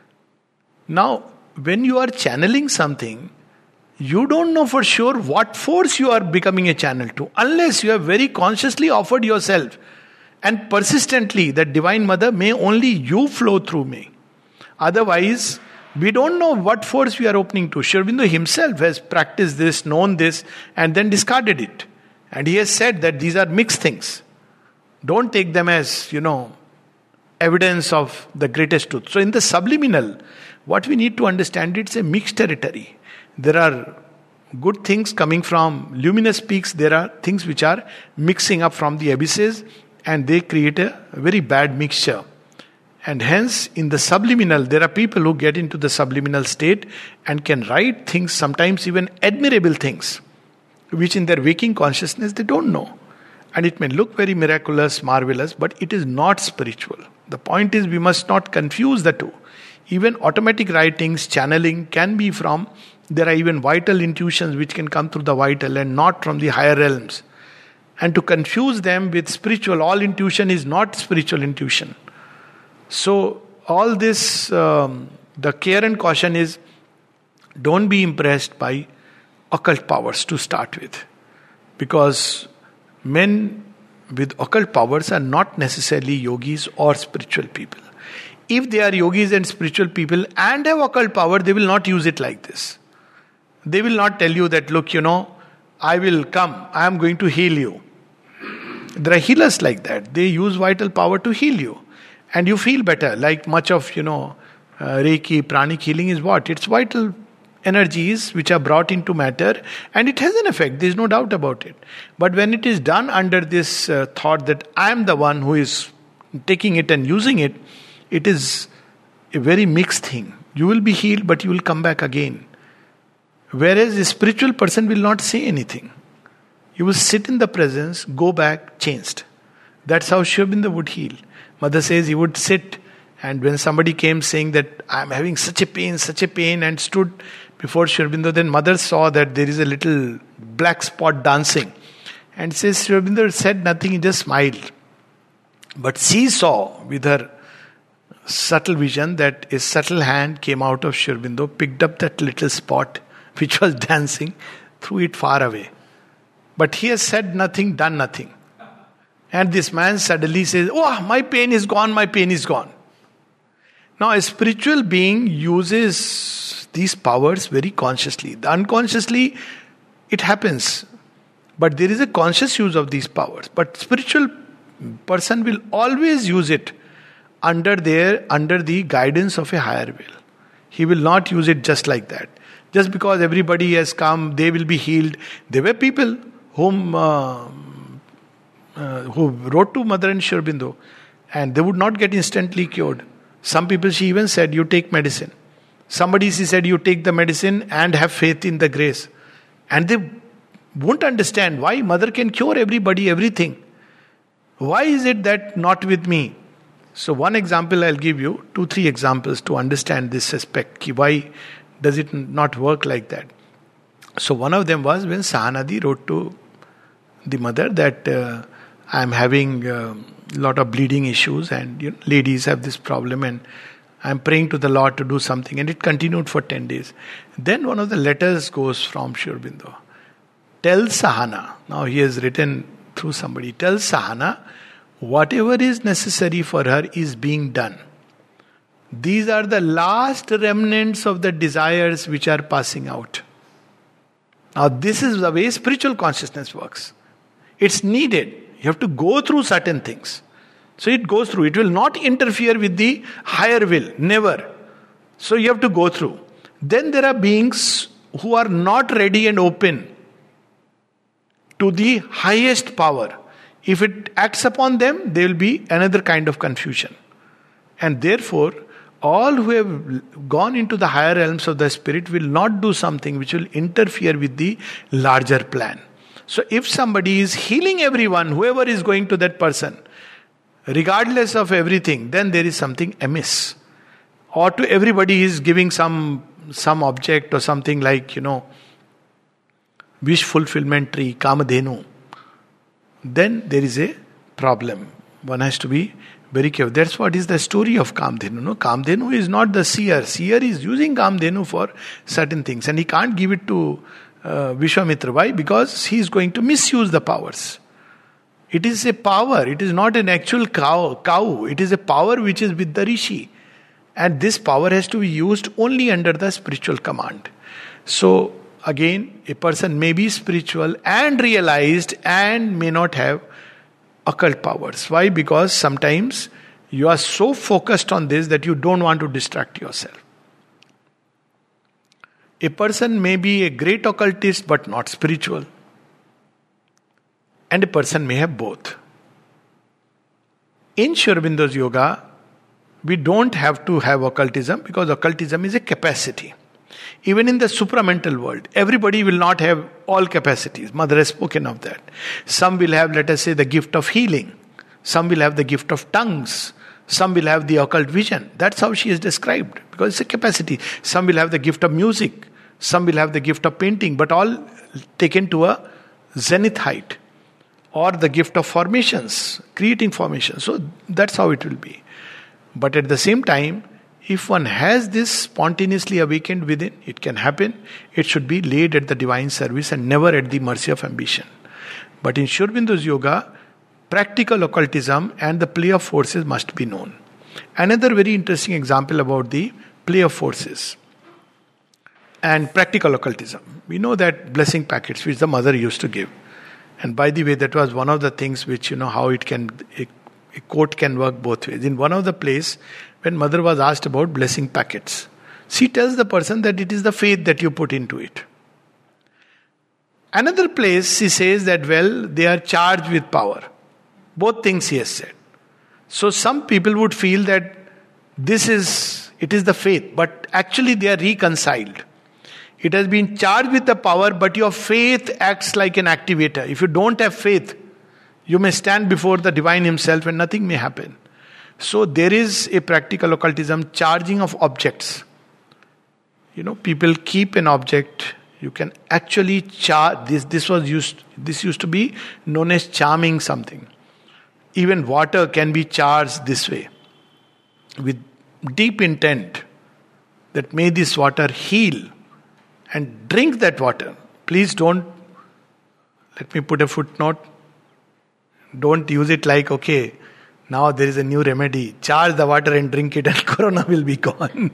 Now, when you are channeling something, you don't know for sure what force you are becoming a channel to, unless you have very consciously offered yourself and persistently that Divine Mother, may only you flow through me. Otherwise, we don't know what force we are opening to. Sri Aurobindo himself has practiced this, known this, and then discarded it. And he has said that these are mixed things. Don't take them as, you know, evidence of the greatest truth. So in the subliminal, what we need to understand, it's a mixed territory. There are good things coming from luminous peaks. There are things which are mixing up from the abysses, and they create a very bad mixture. And hence, in the subliminal, there are people who get into the subliminal state and can write things, sometimes even admirable things, which in their waking consciousness they don't know. And it may look very miraculous, marvelous, but it is not spiritual. The point is, we must not confuse the two. Even automatic writings, channeling can be from, there are even vital intuitions which can come through the vital and not from the higher realms. And to confuse them with spiritual, all intuition is not spiritual intuition. So all this, um, the care and caution is, don't be impressed by occult powers to start with. Because men with occult powers are not necessarily yogis or spiritual people. If they are yogis and spiritual people and have occult power, they will not use it like this. They will not tell you that, look, you know, I will come, I am going to heal you. There are healers like that. They use vital power to heal you. And you feel better. Like much of, you know, uh, Reiki, pranic healing is what? It's vital energies which are brought into matter, and it has an effect. There is no doubt about it. But when it is done under this uh, thought that I am the one who is taking it and using it, it is a very mixed thing. You will be healed, but you will come back again. Whereas a spiritual person will not say anything. You will sit in the presence, go back, changed. That's how Sri Aurobindo would heal. Mother says he would sit, and when somebody came saying that I am having such a pain, such a pain, and stood before Sri Aurobindo, then mother saw that there is a little black spot dancing. And says Sri Aurobindo said nothing, he just smiled. But she saw with her subtle vision that a subtle hand came out of Sri Aurobindo, picked up that little spot which was dancing, threw it far away. But he has said nothing, done nothing. And this man suddenly says, "Oh, my pain is gone, my pain is gone." Now, a spiritual being uses these powers very consciously. The unconsciously, it happens. But there is a conscious use of these powers. But spiritual person will always use it under their under the guidance of a higher will. He will not use it just like that. Just because everybody has come, they will be healed. There were people whom uh, uh, who wrote to Mother and Sri Aurobindo, and they would not get instantly cured. Some people, she even said, "You take medicine." Somebody, she said, "You take the medicine and have faith in the grace." And they won't understand why Mother can cure everybody, everything. Why is it that not with me? So one example I'll give you, two, three examples to understand this aspect. Why does it not work like that? So one of them was when Sahanadi wrote to the mother that uh, I'm having a lot of bleeding issues, and you know, ladies have this problem, and I'm praying to the Lord to do something. And it continued for ten days. Then one of the letters goes from Sri Aurobindo. Tell Sahana, now he has written through somebody, tell Sahana, whatever is necessary for her is being done. These are the last remnants of the desires which are passing out. Now this is the way spiritual consciousness works. It's needed. You have to go through certain things. So it goes through. It will not interfere with the higher will. Never. So you have to go through. Then there are beings who are not ready and open to the highest power. If it acts upon them, there will be another kind of confusion. And therefore, all who have gone into the higher realms of the spirit will not do something which will interfere with the larger plan. So if somebody is healing everyone, whoever is going to that person, regardless of everything, then there is something amiss. Or to everybody is giving some some object or something like, you know, wish fulfillment tree, Kamadhenu, then there is a problem. One has to be very careful. That's what is the story of Kamadhenu. No? Kamadhenu is not the seer. Seer is using Kamadhenu for certain things, and he can't give it to uh, Vishwamitra. Why? Because he is going to misuse the powers. It is a power. It is not an actual cow. cow. It is a power which is with the rishi. And this power has to be used only under the spiritual command. So, again, a person may be spiritual and realized and may not have occult powers. Why? Because sometimes you are so focused on this that you don't want to distract yourself. A person may be a great occultist but not spiritual. And a person may have both. In Sri Aurobindo's yoga, we don't have to have occultism because occultism is a capacity. Even in the supramental world, everybody will not have all capacities. Mother has spoken of that. Some will have, let us say, the gift of healing. Some will have the gift of tongues. Some will have the occult vision. That's how she is described, because it's a capacity. Some will have the gift of music. Some will have the gift of painting, but all taken to a zenith height. Or the gift of formations, creating formations. So that's how it will be. But at the same time, if one has this spontaneously awakened within, it can happen. It should be laid at the divine service and never at the mercy of ambition. But in Sri Aurobindo's yoga, practical occultism and the play of forces must be known. Another very interesting example about the play of forces and practical occultism. We know that blessing packets which the mother used to give. And by the way, that was one of the things which, you know, how it can, a, a quote can work both ways. In one of the plays, when mother was asked about blessing packets, she tells the person that it is the faith that you put into it. Another place, she says that, well, they are charged with power. Both things she has said. So some people would feel that this is, it is the faith, but actually they are reconciled. It has been charged with the power, but your faith acts like an activator. If you don't have faith, you may stand before the divine himself and nothing may happen. So there is a practical occultism, charging of objects. You know, people keep an object. You can actually charge. This this was used. This used to be known as charming something. Even water can be charged this way, with deep intent that may this water heal, and drink that water. Please don't, let me put a footnote, don't use it like, okay, now there is a new remedy, charge the water and drink it and corona will be gone.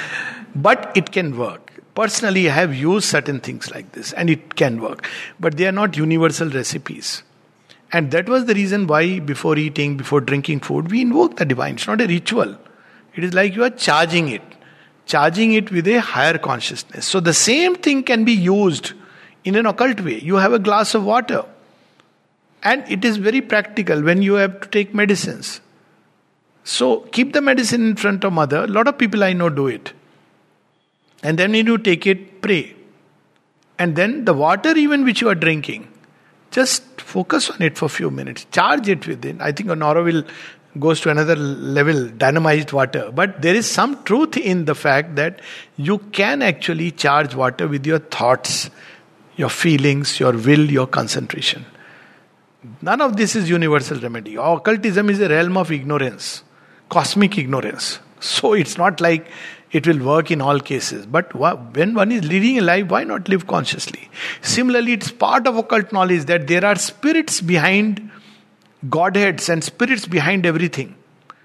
But it can work. Personally, I have used certain things like this and it can work. But they are not universal recipes. And that was the reason why before eating, before drinking food, we invoke the divine. It's not a ritual. It is like you are charging it. Charging it with a higher consciousness. So the same thing can be used in an occult way. You have a glass of water. And it is very practical when you have to take medicines. So keep the medicine in front of mother. A lot of people I know do it. And then when you take it, pray. And then the water even which you are drinking, just focus on it for a few minutes. Charge it within. I think Auroville goes to another level, dynamized water. But there is some truth in the fact that you can actually charge water with your thoughts, your feelings, your will, your concentration. None of this is universal remedy. Occultism is a realm of ignorance, cosmic ignorance. So it's not like it will work in all cases. But when one is leading a life, why not live consciously? Similarly, it's part of occult knowledge that there are spirits behind Godheads and spirits behind everything.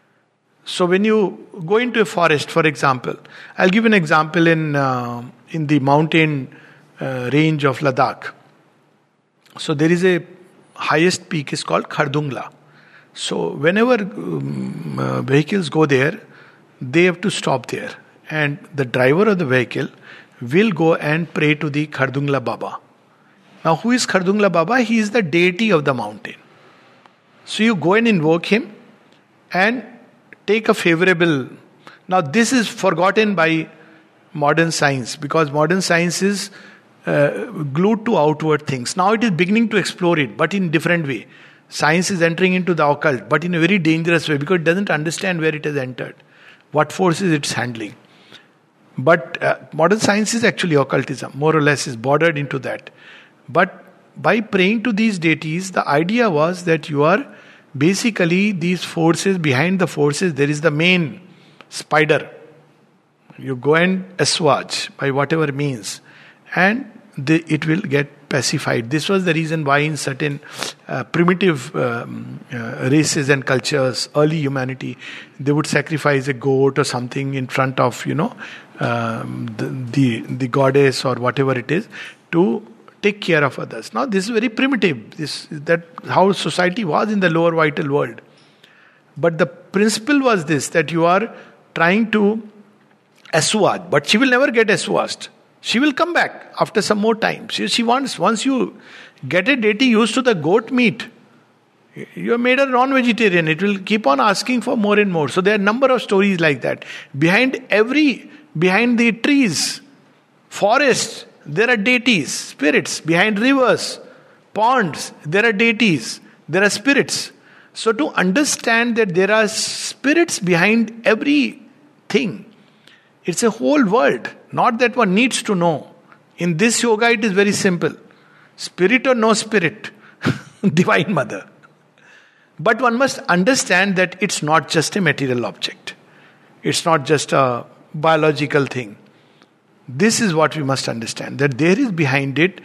So when you go into a forest, for example, I'll give an example in uh, in the mountain uh, range of Ladakh. So there is a highest peak is called Khardungla. So whenever um, uh, vehicles go there, they have to stop there. And the driver of the vehicle will go and pray to the Khardungla Baba. Now who is Khardungla Baba? He is the deity of the mountain. So you go and invoke him and take a favorable... Now this is forgotten by modern science because modern science is uh, glued to outward things. Now it is beginning to explore it, but in different way. Science is entering into the occult, but in a very dangerous way because it doesn't understand where it has entered, what forces it's handling. But uh, modern science is actually occultism, more or less is bordered into that. But by praying to these deities, the idea was that you are basically these forces, behind the forces, there is the main spider. You go and assuage by whatever means, and the, it will get pacified. This was the reason why in certain uh, primitive um, uh, races and cultures, early humanity, they would sacrifice a goat or something in front of, you know, um, the, the the goddess or whatever it is to take care of others. Now this is very primitive. This that how society was in the lower vital world. But the principle was this, that you are trying to assuage, but she will never get assuaged. She will come back after some more time. She, she wants, once you get a deity used to the goat meat, you have made her non-vegetarian. It will keep on asking for more and more. So there are a number of stories like that. Behind every, behind the trees, forests, there are deities, spirits. Behind rivers, ponds, there are deities, there are spirits. So to understand that there are spirits behind everything, it's a whole world. Not that one needs to know. In this yoga, it is very simple. Spirit or no spirit, Divine Mother. But one must understand that it's not just a material object. It's not just a biological thing. This is what we must understand, that there is behind it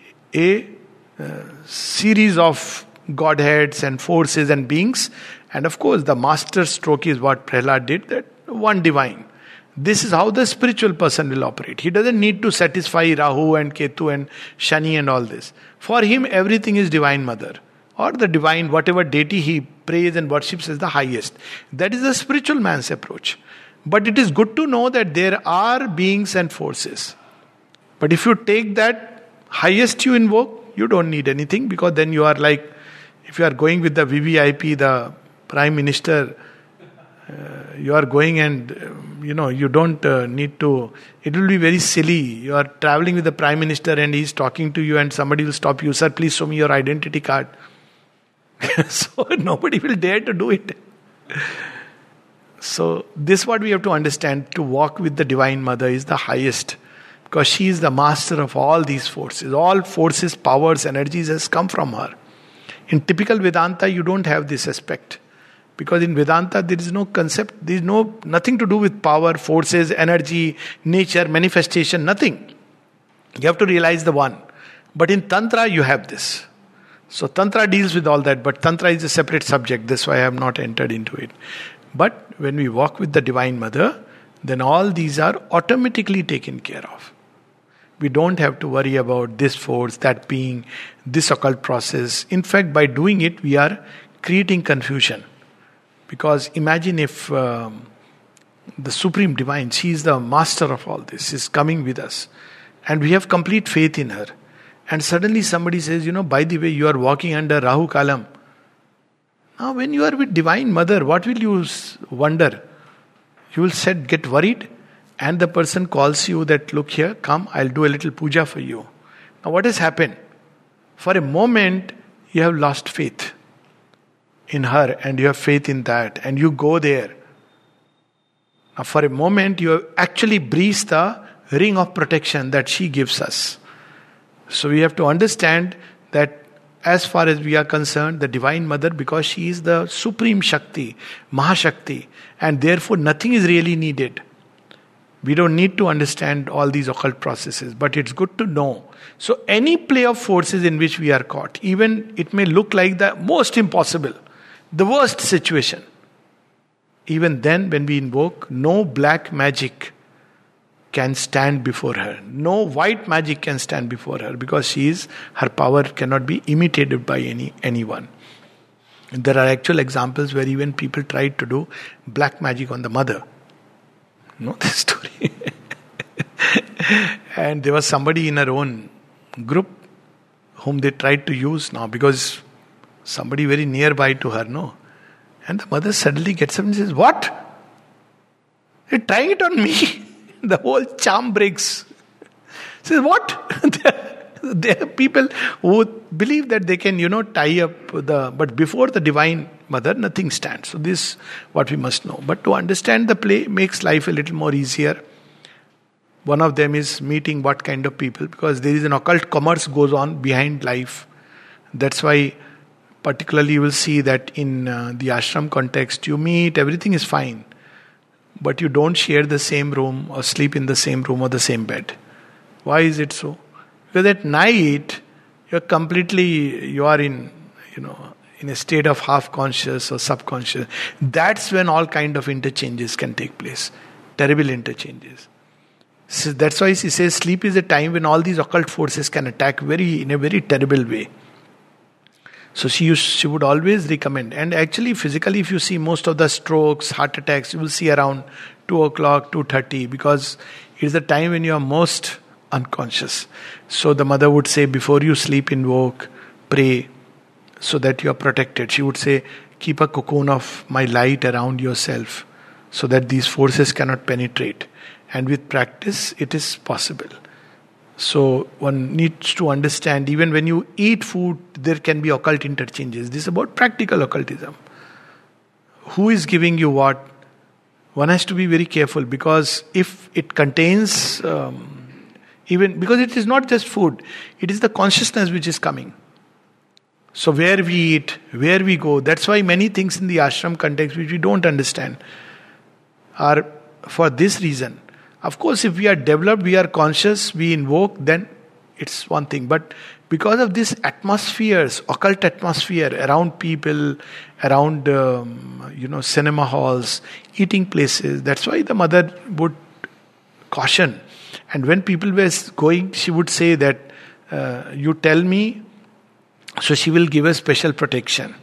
a uh, series of Godheads and forces and beings. And of course, the master stroke is what Prahlad did, that one divine. This is how the spiritual person will operate. He doesn't need to satisfy Rahu and Ketu and Shani and all this. For him, everything is Divine Mother. Or the divine, whatever deity he prays and worships as the highest. That is the spiritual man's approach. But it is good to know that there are beings and forces. But if you take that highest you invoke, you don't need anything, because then you are like, if you are going with the V V I P, the Prime Minister, uh, you are going and, um, you know, you don't uh, need to, it will be very silly. You are traveling with the Prime Minister and he is talking to you and somebody will stop you. Sir, please show me your identity card. So nobody will dare to do it. So this is what we have to understand. To walk with the Divine Mother is the highest, because she is the master of all these forces. All forces, powers, energies has come from her. In typical Vedanta, you don't have this aspect. Because in Vedanta there is no concept, there is no nothing to do with power, forces, energy, nature, manifestation, nothing. You have to realize the one. But in Tantra you have this. So Tantra deals with all that, but Tantra is a separate subject, that's why I have not entered into it. But when we walk with the Divine Mother, then all these are automatically taken care of. We don't have to worry about this force, that being, this occult process. In fact, by doing it, we are creating confusion. Because imagine if um, the Supreme Divine, she is the master of all this, is coming with us. And we have complete faith in her. And suddenly somebody says, you know, by the way, you are walking under Rahu Kalam. Now when you are with Divine Mother, what will you wonder? You will said, get worried. And the person calls you that, look here, come, I'll do a little puja for you. Now what has happened? For a moment, you have lost faith in her and you have faith in that and you go there. Now for a moment you have actually breached the ring of protection that she gives us. So we have to understand that as far as we are concerned, the Divine Mother, because she is the Supreme Shakti, Mahashakti, and therefore nothing is really needed. We don't need to understand all these occult processes, but it's good to know. So any play of forces in which we are caught, even it may look like the most impossible, the worst situation. Even then, when we invoke, no black magic can stand before her. No white magic can stand before her because she is, her power cannot be imitated by any anyone. And there are actual examples where even people tried to do black magic on the mother. Know this story? And there was somebody in her own group whom they tried to use now because somebody very nearby to her, no? And the mother suddenly gets up and says, what? You're trying it on me? The whole charm breaks. Says, what? there, there are people who believe that they can, you know, tie up the... But before the Divine Mother, nothing stands. So this is what we must know. But to understand the play makes life a little more easier. One of them is meeting what kind of people, because there is an occult commerce goes on behind life. That's why particularly you will see that in uh, the ashram context, you meet, everything is fine. But you don't share the same room or sleep in the same room or the same bed. Why is it so? Because at night, you're completely, you are in, you know, in a state of half conscious or subconscious. That's when all kind of interchanges can take place. Terrible interchanges. So that's why she says sleep is a time when all these occult forces can attack very in a very terrible way. So she used, she would always recommend. And actually physically if you see most of the strokes, heart attacks, you will see around two o'clock, two thirty, because it is the time when you are most unconscious. So the mother would say, before you sleep, invoke, pray, so that you are protected. She would say, keep a cocoon of my light around yourself, so that these forces cannot penetrate. And with practice, it is possible. So one needs to understand, even when you eat food, there can be occult interchanges. This is about practical occultism. Who is giving you what? One has to be very careful, because if it contains, um, even because it is not just food, it is the consciousness which is coming. So where we eat, where we go, that's why many things in the ashram context which we don't understand are for this reason. Of course, if we are developed, we are conscious, we invoke, then it's one thing. But because of this atmospheres, occult atmosphere around people, around um, you know cinema halls, eating places, that's why the mother would caution. And when people were going, she would say that uh, you tell me, so she will give a special protection.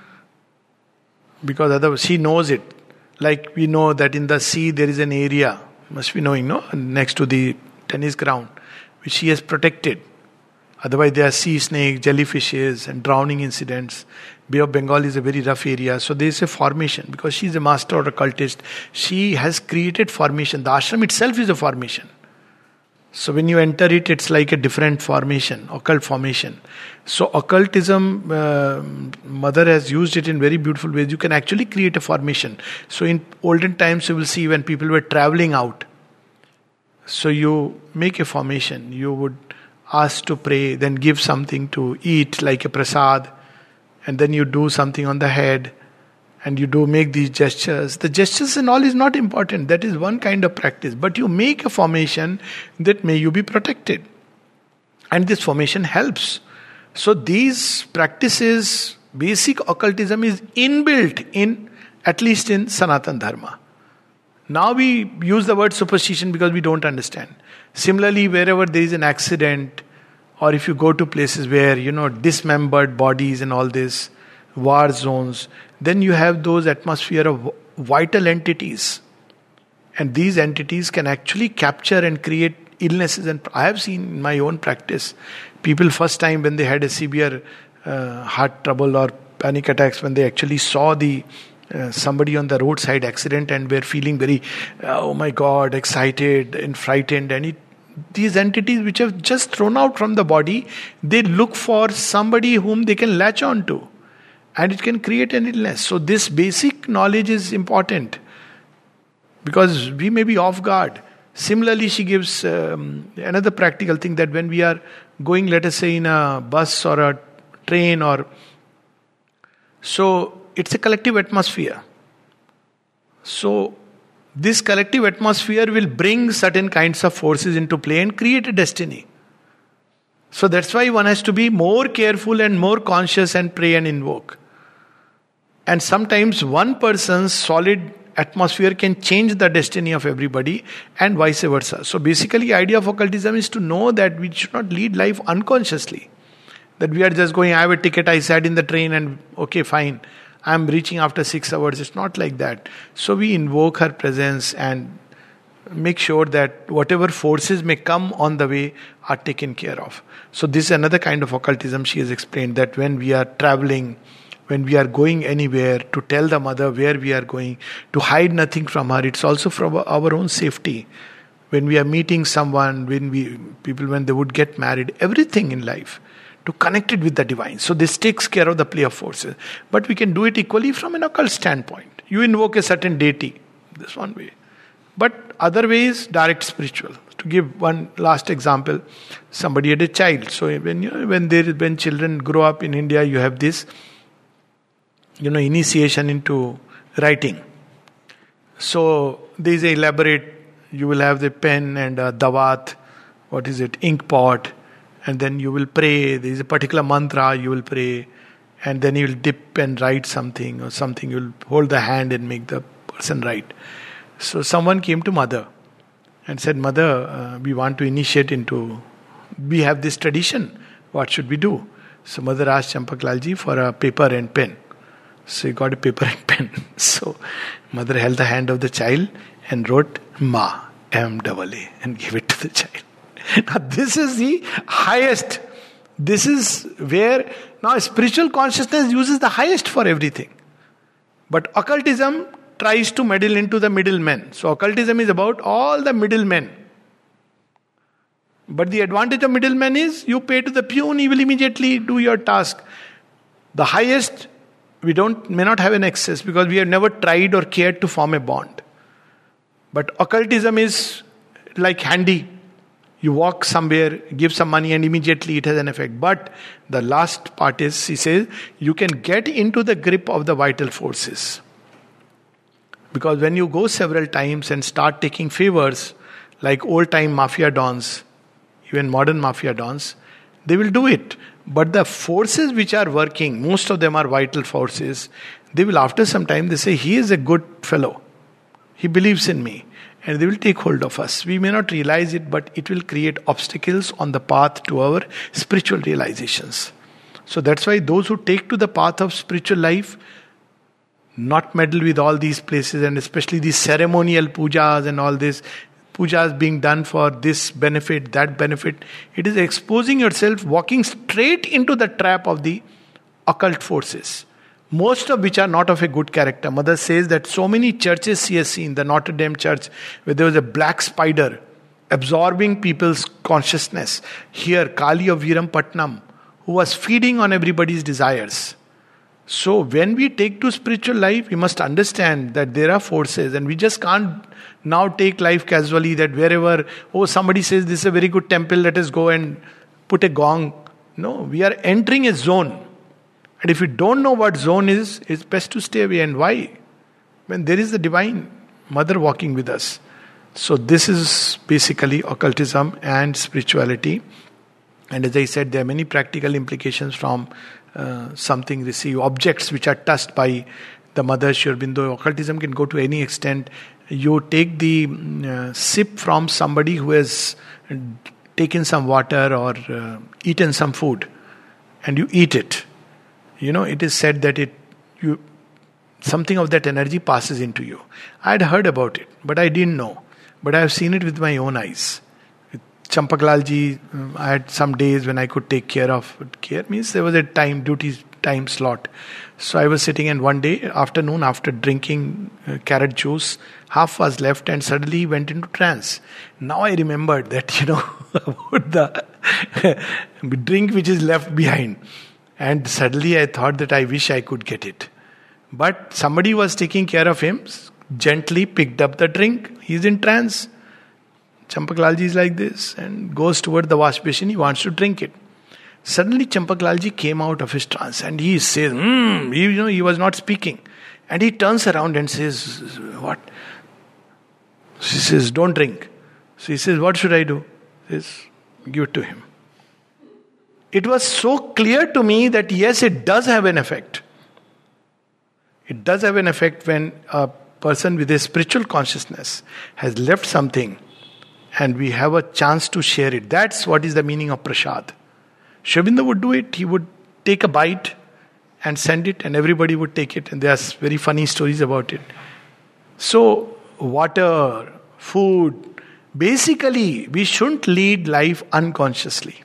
Because otherwise she knows it. Like we know that in the sea there is an area, must be knowing, no? Next to the tennis ground, which she has protected. Otherwise there are sea snakes, jellyfishes and drowning incidents. Bay of Bengal is a very rough area. So there is a formation. Because she is a master or occultist, she has created formation. The ashram itself is a formation. So when you enter it, it's like a different formation, occult formation. So occultism, uh, mother has used it in very beautiful ways. You can actually create a formation. So in olden times, you will see when people were traveling out. So you make a formation. You would ask to pray, then give something to eat like a prasad. And then you do something on the head. and you do make these gestures. The gestures and all is not important. That is one kind of practice. But you make a formation that may you be protected. And this formation helps. So these practices, basic occultism is inbuilt in, at least in Sanatana Dharma. Now we use the word superstition because we don't understand. Similarly, wherever there is an accident, or if you go to places where, you know, dismembered bodies and all this, war zones, then you have those atmosphere of vital entities. And these entities can actually capture and create illnesses. And I have seen in my own practice, people first time when they had a severe uh, heart trouble or panic attacks, when they actually saw the uh, somebody on the roadside accident and were feeling very, uh, oh my God, excited and frightened. And it, these entities which have just thrown out from the body, they look for somebody whom they can latch on to. And it can create an illness. So this basic knowledge is important. Because we may be off guard. Similarly, she gives um, another practical thing, that when we are going, let us say, in a bus or a train, or so it's a collective atmosphere. So this collective atmosphere will bring certain kinds of forces into play and create a destiny. So that's why one has to be more careful and more conscious and pray and invoke. And sometimes one person's solid atmosphere can change the destiny of everybody, and vice versa. So basically, idea of occultism is to know that we should not lead life unconsciously. That we are just going, I have a ticket, I sat in the train and okay, fine, I'm reaching after six hours. It's not like that. So we invoke her presence and make sure that whatever forces may come on the way are taken care of. So this is another kind of occultism she has explained, that when we are traveling, when we are going anywhere, to tell the mother where we are going, to hide nothing from her. It's also for our own safety. When we are meeting someone, when we people when they would get married, everything in life, to connect it with the divine. So this takes care of the play of forces. But we can do it equally from an occult standpoint. You invoke a certain deity, this one way. But other ways, direct spiritual. To give one last example, somebody had a child. So when you know, when there when children grow up in India, you have this, you know, initiation into writing. So there is a elaborate, you will have the pen and a dawat, what is it, ink pot, and then you will pray. There is a particular mantra you will pray, and then you will dip and write something, or something you will hold the hand and make the person write. So someone came to mother and said, Mother, uh, we want to initiate into, we have this tradition, what should we do? So mother asked Champaklalji for a paper and pen. So he got a paper and pen. So mother held the hand of the child and wrote Ma, M A A, and gave it to the child. Now this is the highest. This is where, now spiritual consciousness uses the highest for everything. But occultism tries to meddle into the middlemen. So occultism is about all the middlemen. But the advantage of middlemen is you pay to the peon, he will immediately do your task. The highest, we don't may not have an access because we have never tried or cared to form a bond. But occultism is like handy. You walk somewhere, give some money, and immediately it has an effect. But the last part is, he says, you can get into the grip of the vital forces. Because when you go several times and start taking favors, like old-time mafia dons, even modern mafia dons, they will do it. But the forces which are working, most of them are vital forces, they will after some time, they say, he is a good fellow. He believes in me. And they will take hold of us. We may not realize it, but it will create obstacles on the path to our spiritual realizations. So that's why those who take to the path of spiritual life, not meddle with all these places, and especially these ceremonial pujas and all this, pujas being done for this benefit, that benefit, it is exposing yourself, walking straight into the trap of the occult forces. Most of which are not of a good character. Mother says that so many churches she has seen, the Notre Dame church, where there was a black spider absorbing people's consciousness. Here, Kali of Virampatnam, who was feeding on everybody's desires. So when we take to spiritual life, we must understand that there are forces, and we just can't now take life casually, that wherever, oh, somebody says this is a very good temple, let us go and put a gong. No, we are entering a zone. And if you don't know what zone is, it's best to stay away. And why? When there is the Divine Mother walking with us. So this is basically occultism and spirituality. And as I said, there are many practical implications from uh, something received, objects which are touched by the Mother Sri Aurobindo. Occultism can go to any extent. You take the uh, sip from somebody who has taken some water or uh, eaten some food, and you eat it. You know, it is said that it you something of that energy passes into you. I had heard about it, but I didn't know. But I have seen it with my own eyes. With Champaklalji, um, I had some days when I could take care of care means there was a time duty time slot. So I was sitting, and one day afternoon, after drinking uh, carrot juice, half was left, and suddenly went into trance. Now I remembered that, you know, about the drink which is left behind. And suddenly I thought that I wish I could get it. But somebody was taking care of him, gently picked up the drink. He's in trance. Champaklalji is like this and goes toward the wash basin. He wants to drink it. Suddenly Champaklalji came out of his trance and he says, hmm, he, you know, he was not speaking. And he turns around and says, what? She says, don't drink. So he says, what should I do? He says, give it to him. It was so clear to me that yes, it does have an effect. It does have an effect when a person with a spiritual consciousness has left something and we have a chance to share it. That's what is the meaning of prasad. Sri Aurobindo would do it. He would take a bite and send it, and everybody would take it. And there's very funny stories about it. So, water, food, basically, we shouldn't lead life unconsciously.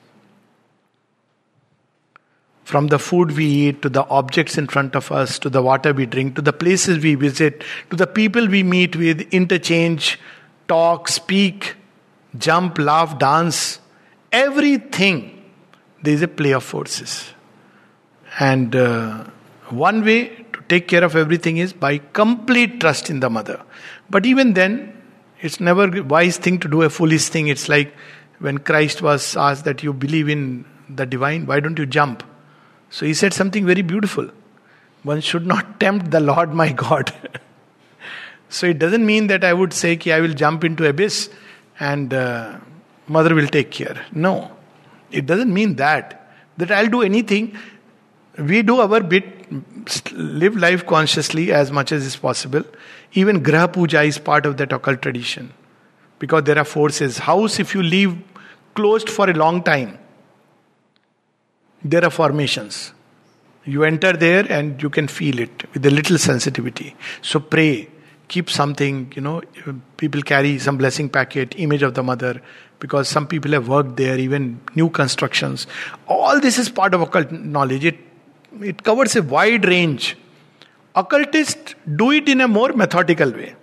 From the food we eat, to the objects in front of us, to the water we drink, to the places we visit, to the people we meet with, interchange, talk, speak, jump, laugh, dance, everything. There is a play of forces. And uh, one way to take care of everything is by complete trust in the Mother. But even then, it's never a wise thing to do a foolish thing. It's like when Christ was asked that you believe in the divine, why don't you jump? So he said something very beautiful. One should not tempt the Lord my God. So it doesn't mean that I would say ki I will jump into abyss and uh, Mother will take care. No. It doesn't mean that. That I'll do anything. We do our bit, live life consciously as much as is possible. Even Graha Puja is part of that occult tradition. Because there are forces. House, if you leave closed for a long time, there are formations. You enter there and you can feel it with a little sensitivity. So pray. Keep something, you know, people carry some blessing packet, image of the Mother, because some people have worked there, even new constructions. All this is part of occult knowledge. It, it covers a wide range. Occultists do it in a more methodical way.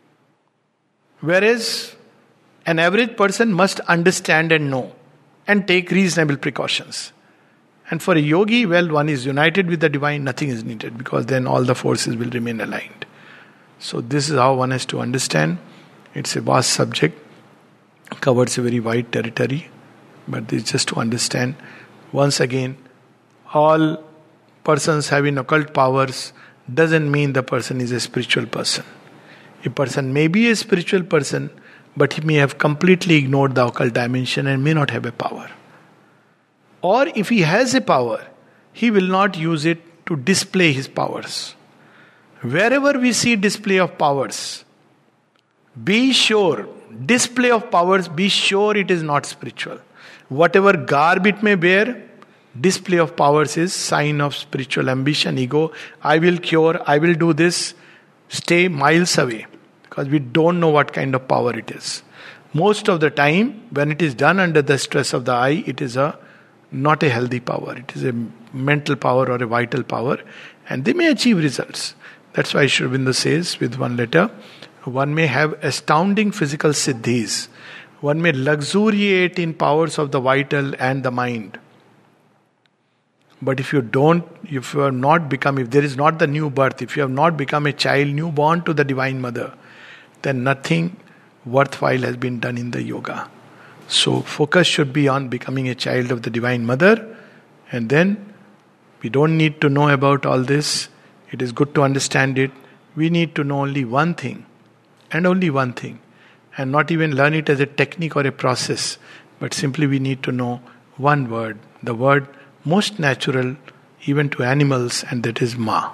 Whereas an average person must understand and know and take reasonable precautions. And for a yogi, well, one is united with the divine, nothing is needed, because then all the forces will remain aligned. So this is how one has to understand. It's a vast subject, covers a very wide territory, but this is just to understand. Once again, all persons having occult powers doesn't mean the person is a spiritual person. A person may be a spiritual person, but he may have completely ignored the occult dimension and may not have a power. Or if he has a power, he will not use it to display his powers. Wherever we see display of powers, be sure, display of powers, be sure it is not spiritual. Whatever garb it may bear, display of powers is sign of spiritual ambition, ego. I will cure, I will do this. Stay miles away, because we don't know what kind of power it is. Most of the time, when it is done under the stress of the eye, it is a not a healthy power. It is a mental power or a vital power, and they may achieve results. That's why Sri Aurobindo says with one letter, one may have astounding physical siddhis. One may luxuriate in powers of the vital and the mind. But if you don't, if you have not become, if there is not the new birth, if you have not become a child newborn to the Divine Mother, then nothing worthwhile has been done in the yoga. So focus should be on becoming a child of the Divine Mother, and then We don't need to know about all this. It is good to understand it. We need to know only one thing, and only one thing. And not even learn it as a technique or a process, but simply we need to know one word, the word most natural even to animals, and that is Ma.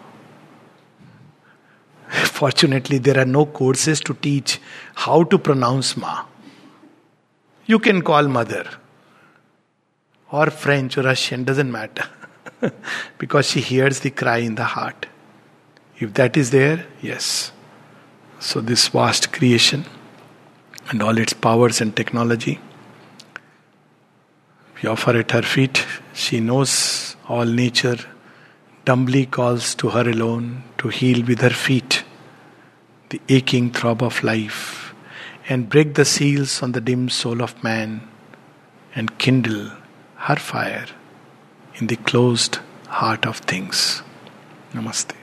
Fortunately, there are no courses to teach how to pronounce Ma. You can call mother, or French or Russian, doesn't matter. Because she hears the cry in the heart. If that is there, yes. So this vast creation and all its powers and technology, we offer at her feet. She knows all nature, dumbly calls to her alone to heal with her feet the aching throb of life, and break the seals on the dim soul of man, and kindle her fire in the closed heart of things. Namaste.